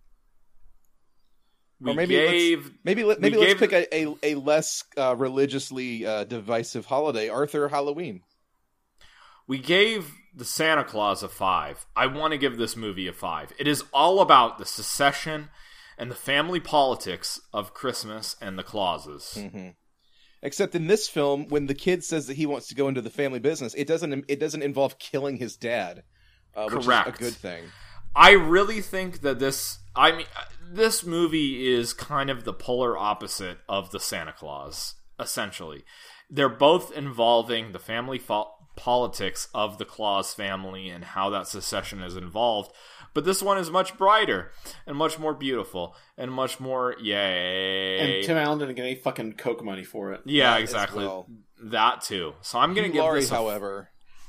We Or maybe gave. let's, maybe let, we maybe let's gave- pick a, a, a less uh, religiously uh, divisive holiday, Arthur Halloween. We gave the Santa Claus a five. I want to give this movie a five. It is all about the secession and the family politics of Christmas and the Clauses. Mm-hmm. Except in this film, when the kid says that he wants to go into the family business, it doesn't it doesn't involve killing his dad, uh, which Correct. is a good thing. I really think that this, I mean, this movie is kind of the polar opposite of the Santa Claus, essentially. They're both involving the family fo- politics of the Claus family and how that secession is involved. But this one is much brighter and much more beautiful and much more yay. And Tim Allen didn't get any fucking Coke money for it. yeah, That as exactly. well. That too. So I'm going to Hugh give Laurie, this a however,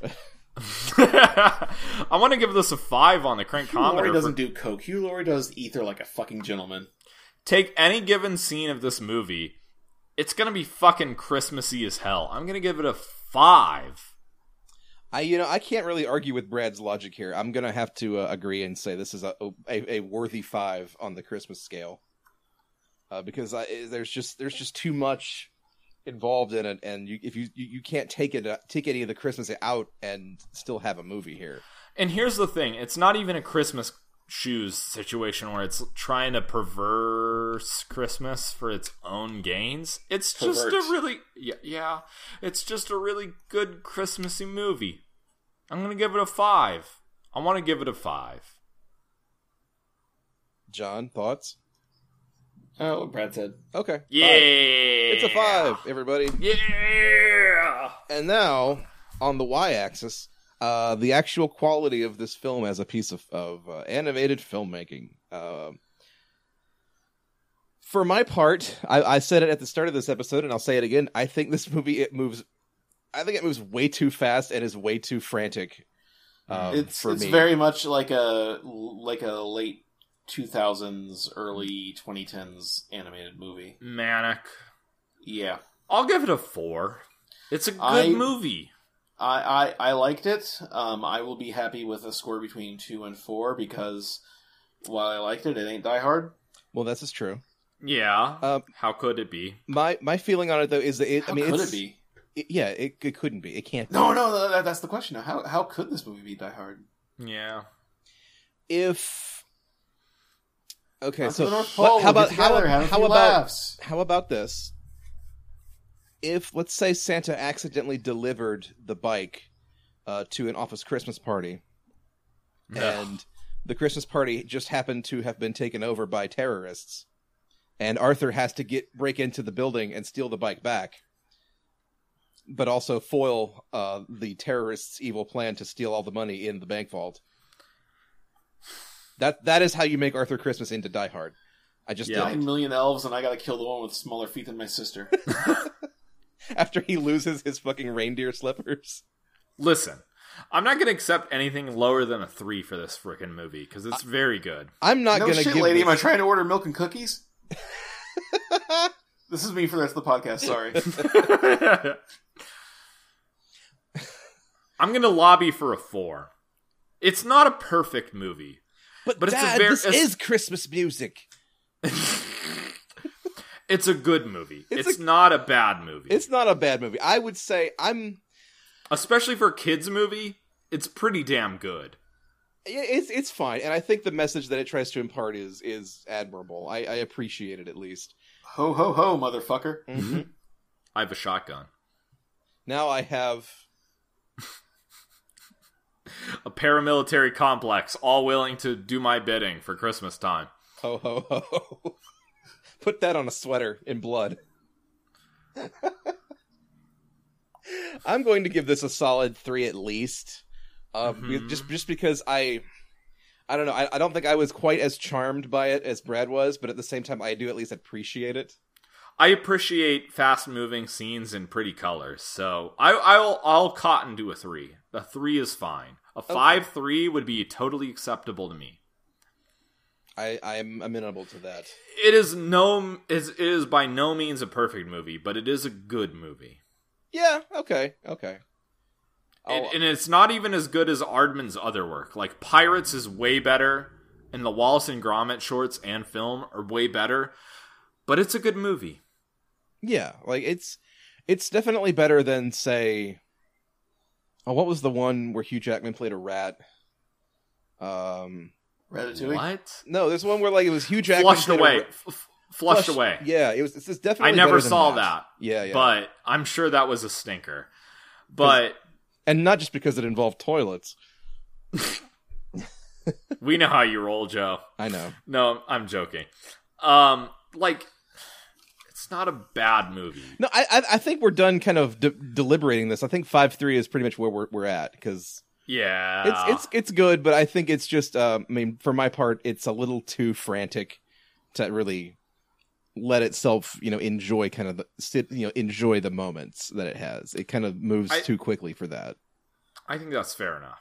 I want to give this a five on the Hugh crankometer. Laurie for- doesn't do Coke. Hugh Laurie does ether like a fucking gentleman. Take any given scene of this movie, it's gonna be fucking Christmassy as hell. I'm gonna give it a five. I you know I can't really argue with Brad's logic here. I'm gonna have to uh, agree and say this is a a, a worthy five on the Christmas scale, uh, because I, there's just there's just too much involved in it, and you, if you, you you can't take it uh, take any of the Christmas out and still have a movie here. And here's the thing: it's not even a Christmas shoes situation where it's trying to perverse Christmas for its own gains. It's just Pervert. a really yeah, yeah, it's just a really good Christmassy movie. I'm gonna give it a five. I want to give it a five. John, thoughts? Oh, what Brad said. Okay, Yeah, five. It's a five, everybody. Yeah. And now on the Y-axis, uh, the actual quality of this film as a piece of, of uh, animated filmmaking. Uh, For my part, I, I said it at the start of this episode, and I'll say it again. I think this movie it moves. I think it moves way too fast and is way too frantic. Um, it's for it's me. very much like a like a late two thousands, early twenty tens animated movie. Manic. Yeah, I'll give it a four. It's a good I- movie. I, I I liked it. Um, I will be happy with a score between two and four because while I liked it, it ain't Die Hard. Well, this is true. Yeah. Um, How could it be? My my feeling on it though is that it. How I mean, could it's, it be? it- yeah, it, it couldn't be. It can't. Be. No, no, that, that's the question. How how could this movie be Die Hard? Yeah. If okay, Not to so the North what- Pole, how we'll about get how, together, have a how few about laughs. how about this? If let's say Santa accidentally delivered the bike uh, to an office Christmas party, and the Christmas party just happened to have been taken over by terrorists, and Arthur has to get break into the building and steal the bike back, but also foil uh, the terrorists' evil plan to steal all the money in the bank vault. That that is how you make Arthur Christmas into Die Hard. I just Yeah. did it. Nine million elves, and I gotta kill the one with smaller feet than my sister. After he loses his fucking reindeer slippers. Listen, I'm not going to accept anything lower than a three for this freaking movie because it's very good. I'm not no gonna shit, give lady. this... Am I trying to order milk and cookies? This is me for the rest of the podcast. Sorry. I'm going to lobby for a four. It's not a perfect movie. But, But it's a Dad, ver- this it's- is Christmas music. It's a good movie. It's It's, a- not a bad movie. It's not a bad movie. I would say I'm. Especially for a kids movie, it's pretty damn good. It's it's fine, and I think the message that it tries to impart is is admirable. I, I appreciate it at least. Ho ho ho, motherfucker! Mm-hmm. I have a shotgun. Now I have. A paramilitary complex, all willing to do my bidding for Christmas time. Ho ho ho! Put that on a sweater in blood. I'm going to give this a solid three at least, um, Mhm. just just because I, I don't know, I, I don't think I was quite as charmed by it as Brad was, but at the same time, I do at least appreciate it. I appreciate fast-moving scenes in pretty colors, so I, I'll I'll cotton to a three. A three is fine. A five three would be totally acceptable to me. I I'm amenable to that. It is no is it is by no means a perfect movie, but it is a good movie. Yeah. Okay. Okay. And, I'll- and it's not even as good as Aardman's other work. Like Pirates is way better, and the Wallace and Gromit shorts and film are way better. But it's a good movie. Yeah, like it's it's definitely better than say. Oh, what was the one where Hugh Jackman played a rat? Um, Ratatouille. What? no, there's one where like it was Hugh Jackman Flushed played a away. ra- F- f- flushed Flushed- away. Yeah, it was. It's it's definitely. I never better than saw that. that. Yeah, yeah. But I'm sure that was a stinker. But and not just because it involved toilets. we know how you roll, Joe. I know. No, I'm joking. Um, like, it's not a bad movie. No, I I, I think we're done kind of de- deliberating this. I think five three is pretty much where we're we're at because Yeah. it's it's it's good, but I think it's just. Uh, I mean, for my part, it's a little too frantic to really let itself, you know, enjoy kind of the sit, you know, enjoy the moments that it has. It kind of moves I- too quickly for that. I think that's fair enough.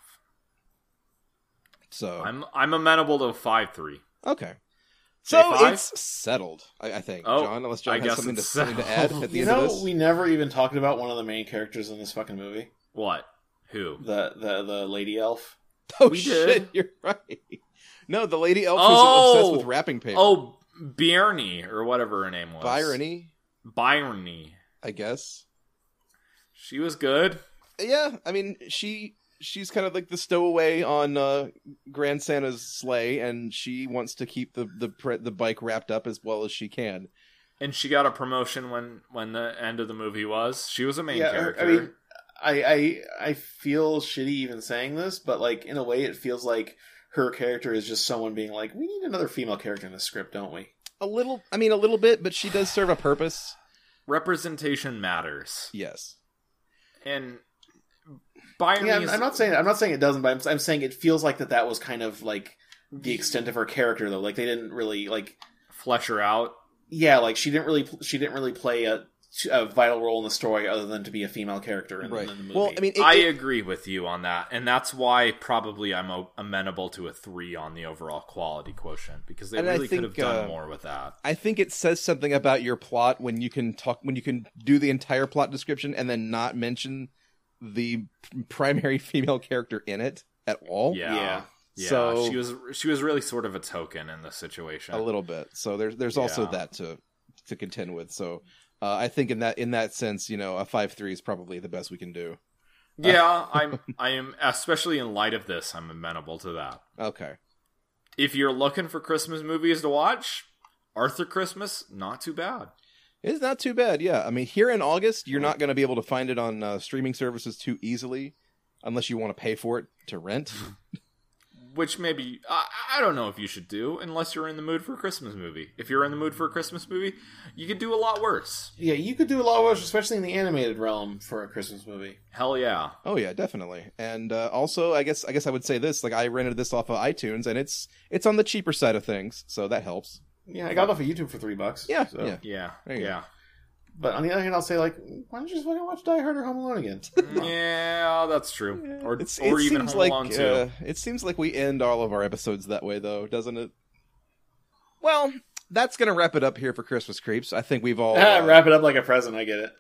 So I'm I'm amenable to a five three. okay, J so five? it's settled. I, I think, Oh, John, unless John I has guess something to, it's something to add at the You end of know, this. we never even talked about one of the main characters in this fucking movie. What? Who? The the the lady elf. oh we shit, did. you're right. No, the lady elf was Oh! obsessed with wrapping paper. Oh, Byrne, or whatever her name was. Byrony, Byrne. I guess. She was good. Yeah, I mean, she she's kind of like the stowaway on uh, Grand Santa's sleigh, and she wants to keep the the pre- the bike wrapped up as well as she can. And she got a promotion when, when the end of the movie was. She was a main Yeah, character. I mean, I, I I feel shitty even saying this, but like in a way, it feels like her character is just someone being like, "We need another female character in the script, don't we?" A little, I mean, a little bit, but she does serve a purpose. Representation matters. Yes. And Byrne Yeah, I'm, is... I'm not saying I'm not saying it doesn't, but I'm, I'm saying it feels like that that was kind of like the extent of her character, though. Like they didn't really like. flesh her out. yeah, like she didn't really she didn't really play a, a vital role in the story other than to be a female character in, Right. in the movie. Well, I mean, it, I it- agree with you on that, and that's why probably I'm o- amenable to a three on the overall quality quotient, because they And I really could think, have done uh, more with that. I think it says something about your plot when you can talk when you can do the entire plot description and then not mention the primary female character in it at all. Yeah, yeah. yeah. So- she was she was really sort of a token in this situation. A little bit. So there's there's also Yeah. that to to contend with. So uh, I think in that in that sense, you know, a five three is probably the best we can do. Yeah, I'm I am especially in light of this, I'm amenable to that. Okay. If you're looking for Christmas movies to watch, Arthur Christmas, not too bad. It's not too bad, yeah. I mean, here in August, you're not going to be able to find it on uh, streaming services too easily, unless you want to pay for it to rent. Which maybe, I, I don't know if you should do, unless you're in the mood for a Christmas movie. If you're in the mood for a Christmas movie, you could do a lot worse. yeah, you could do a lot worse, especially in the animated realm for a Christmas movie. Hell yeah. Oh yeah, definitely. And uh, also, I guess I guess I would say this: like I rented this off of iTunes, and it's it's on the cheaper side of things, so that helps. Yeah, I got it off of YouTube for three bucks. Yeah, so. yeah. Yeah, There you yeah. But on the other hand, I'll say, like, why don't you just fucking watch Die Hard or Home Alone again? Yeah, that's true. Or, It's, or it even seems Home like Alone two. uh, it seems like we end all of our episodes that way, though, doesn't it? Well, that's gonna wrap it up here for Christmas Creeps. I think we've all Ah, uh, wrap it up like a present, I get it.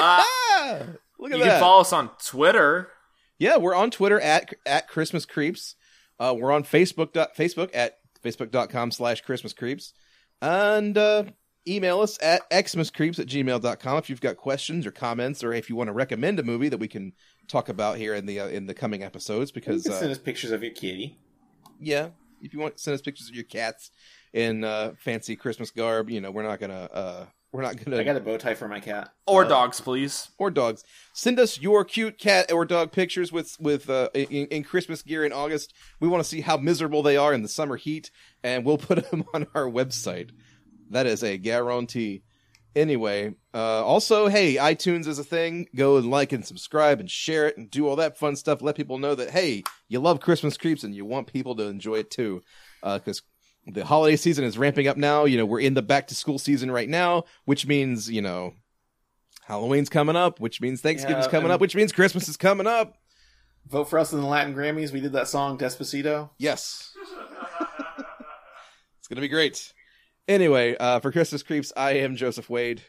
Ah! Look at You that. can follow us on Twitter. Yeah, we're on Twitter at at Christmas Creeps. Uh, we're on Facebook dot, Facebook at facebook.com slash Christmas Creeps. And uh, email us at xmascreeps at gmail dot com if you've got questions or comments, or if you want to recommend a movie that we can talk about here in the uh, in the coming episodes. You Because can send uh, us pictures of your kitty. yeah, if you want to send us pictures of your cats in uh, fancy Christmas garb, you know, we're not gonna uh, we're not gonna I got a bow tie for my cat. Or Uh, dogs, please. or dogs. Send us your cute cat or dog pictures with with uh, in, in Christmas gear in August. We want to see how miserable they are in the summer heat, and we'll put them on our website. That is a guarantee. Anyway, uh, also, hey, iTunes is a thing. Go and like and subscribe and share it and do all that fun stuff. Let people know that, hey, you love Christmas Creeps and you want people to enjoy it too. Because uh, the holiday season is ramping up now. You know, we're in the back to school season right now, which means, you know, Halloween's coming up, which means Thanksgiving's Yeah, coming and- up, which means Christmas is coming up. Vote for us in the Latin Grammys. We did that song, Despacito. Yes. It's going to be great. Anyway, uh, for Christmas Creeps, I am Joseph Wade.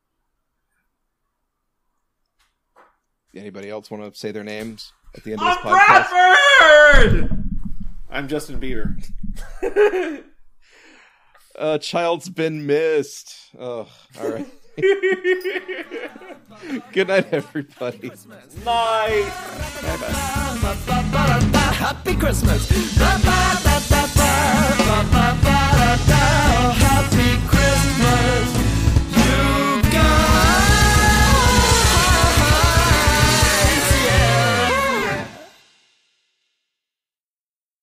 Anybody else want to say their names at the end of this podcast? Bradford! I'm Justin Bieber. Uh, child's been missed. Oh, all right. Good night, everybody. Night! Happy Christmas. Ba, ba, ba, ba, ba, ba, ba, ba.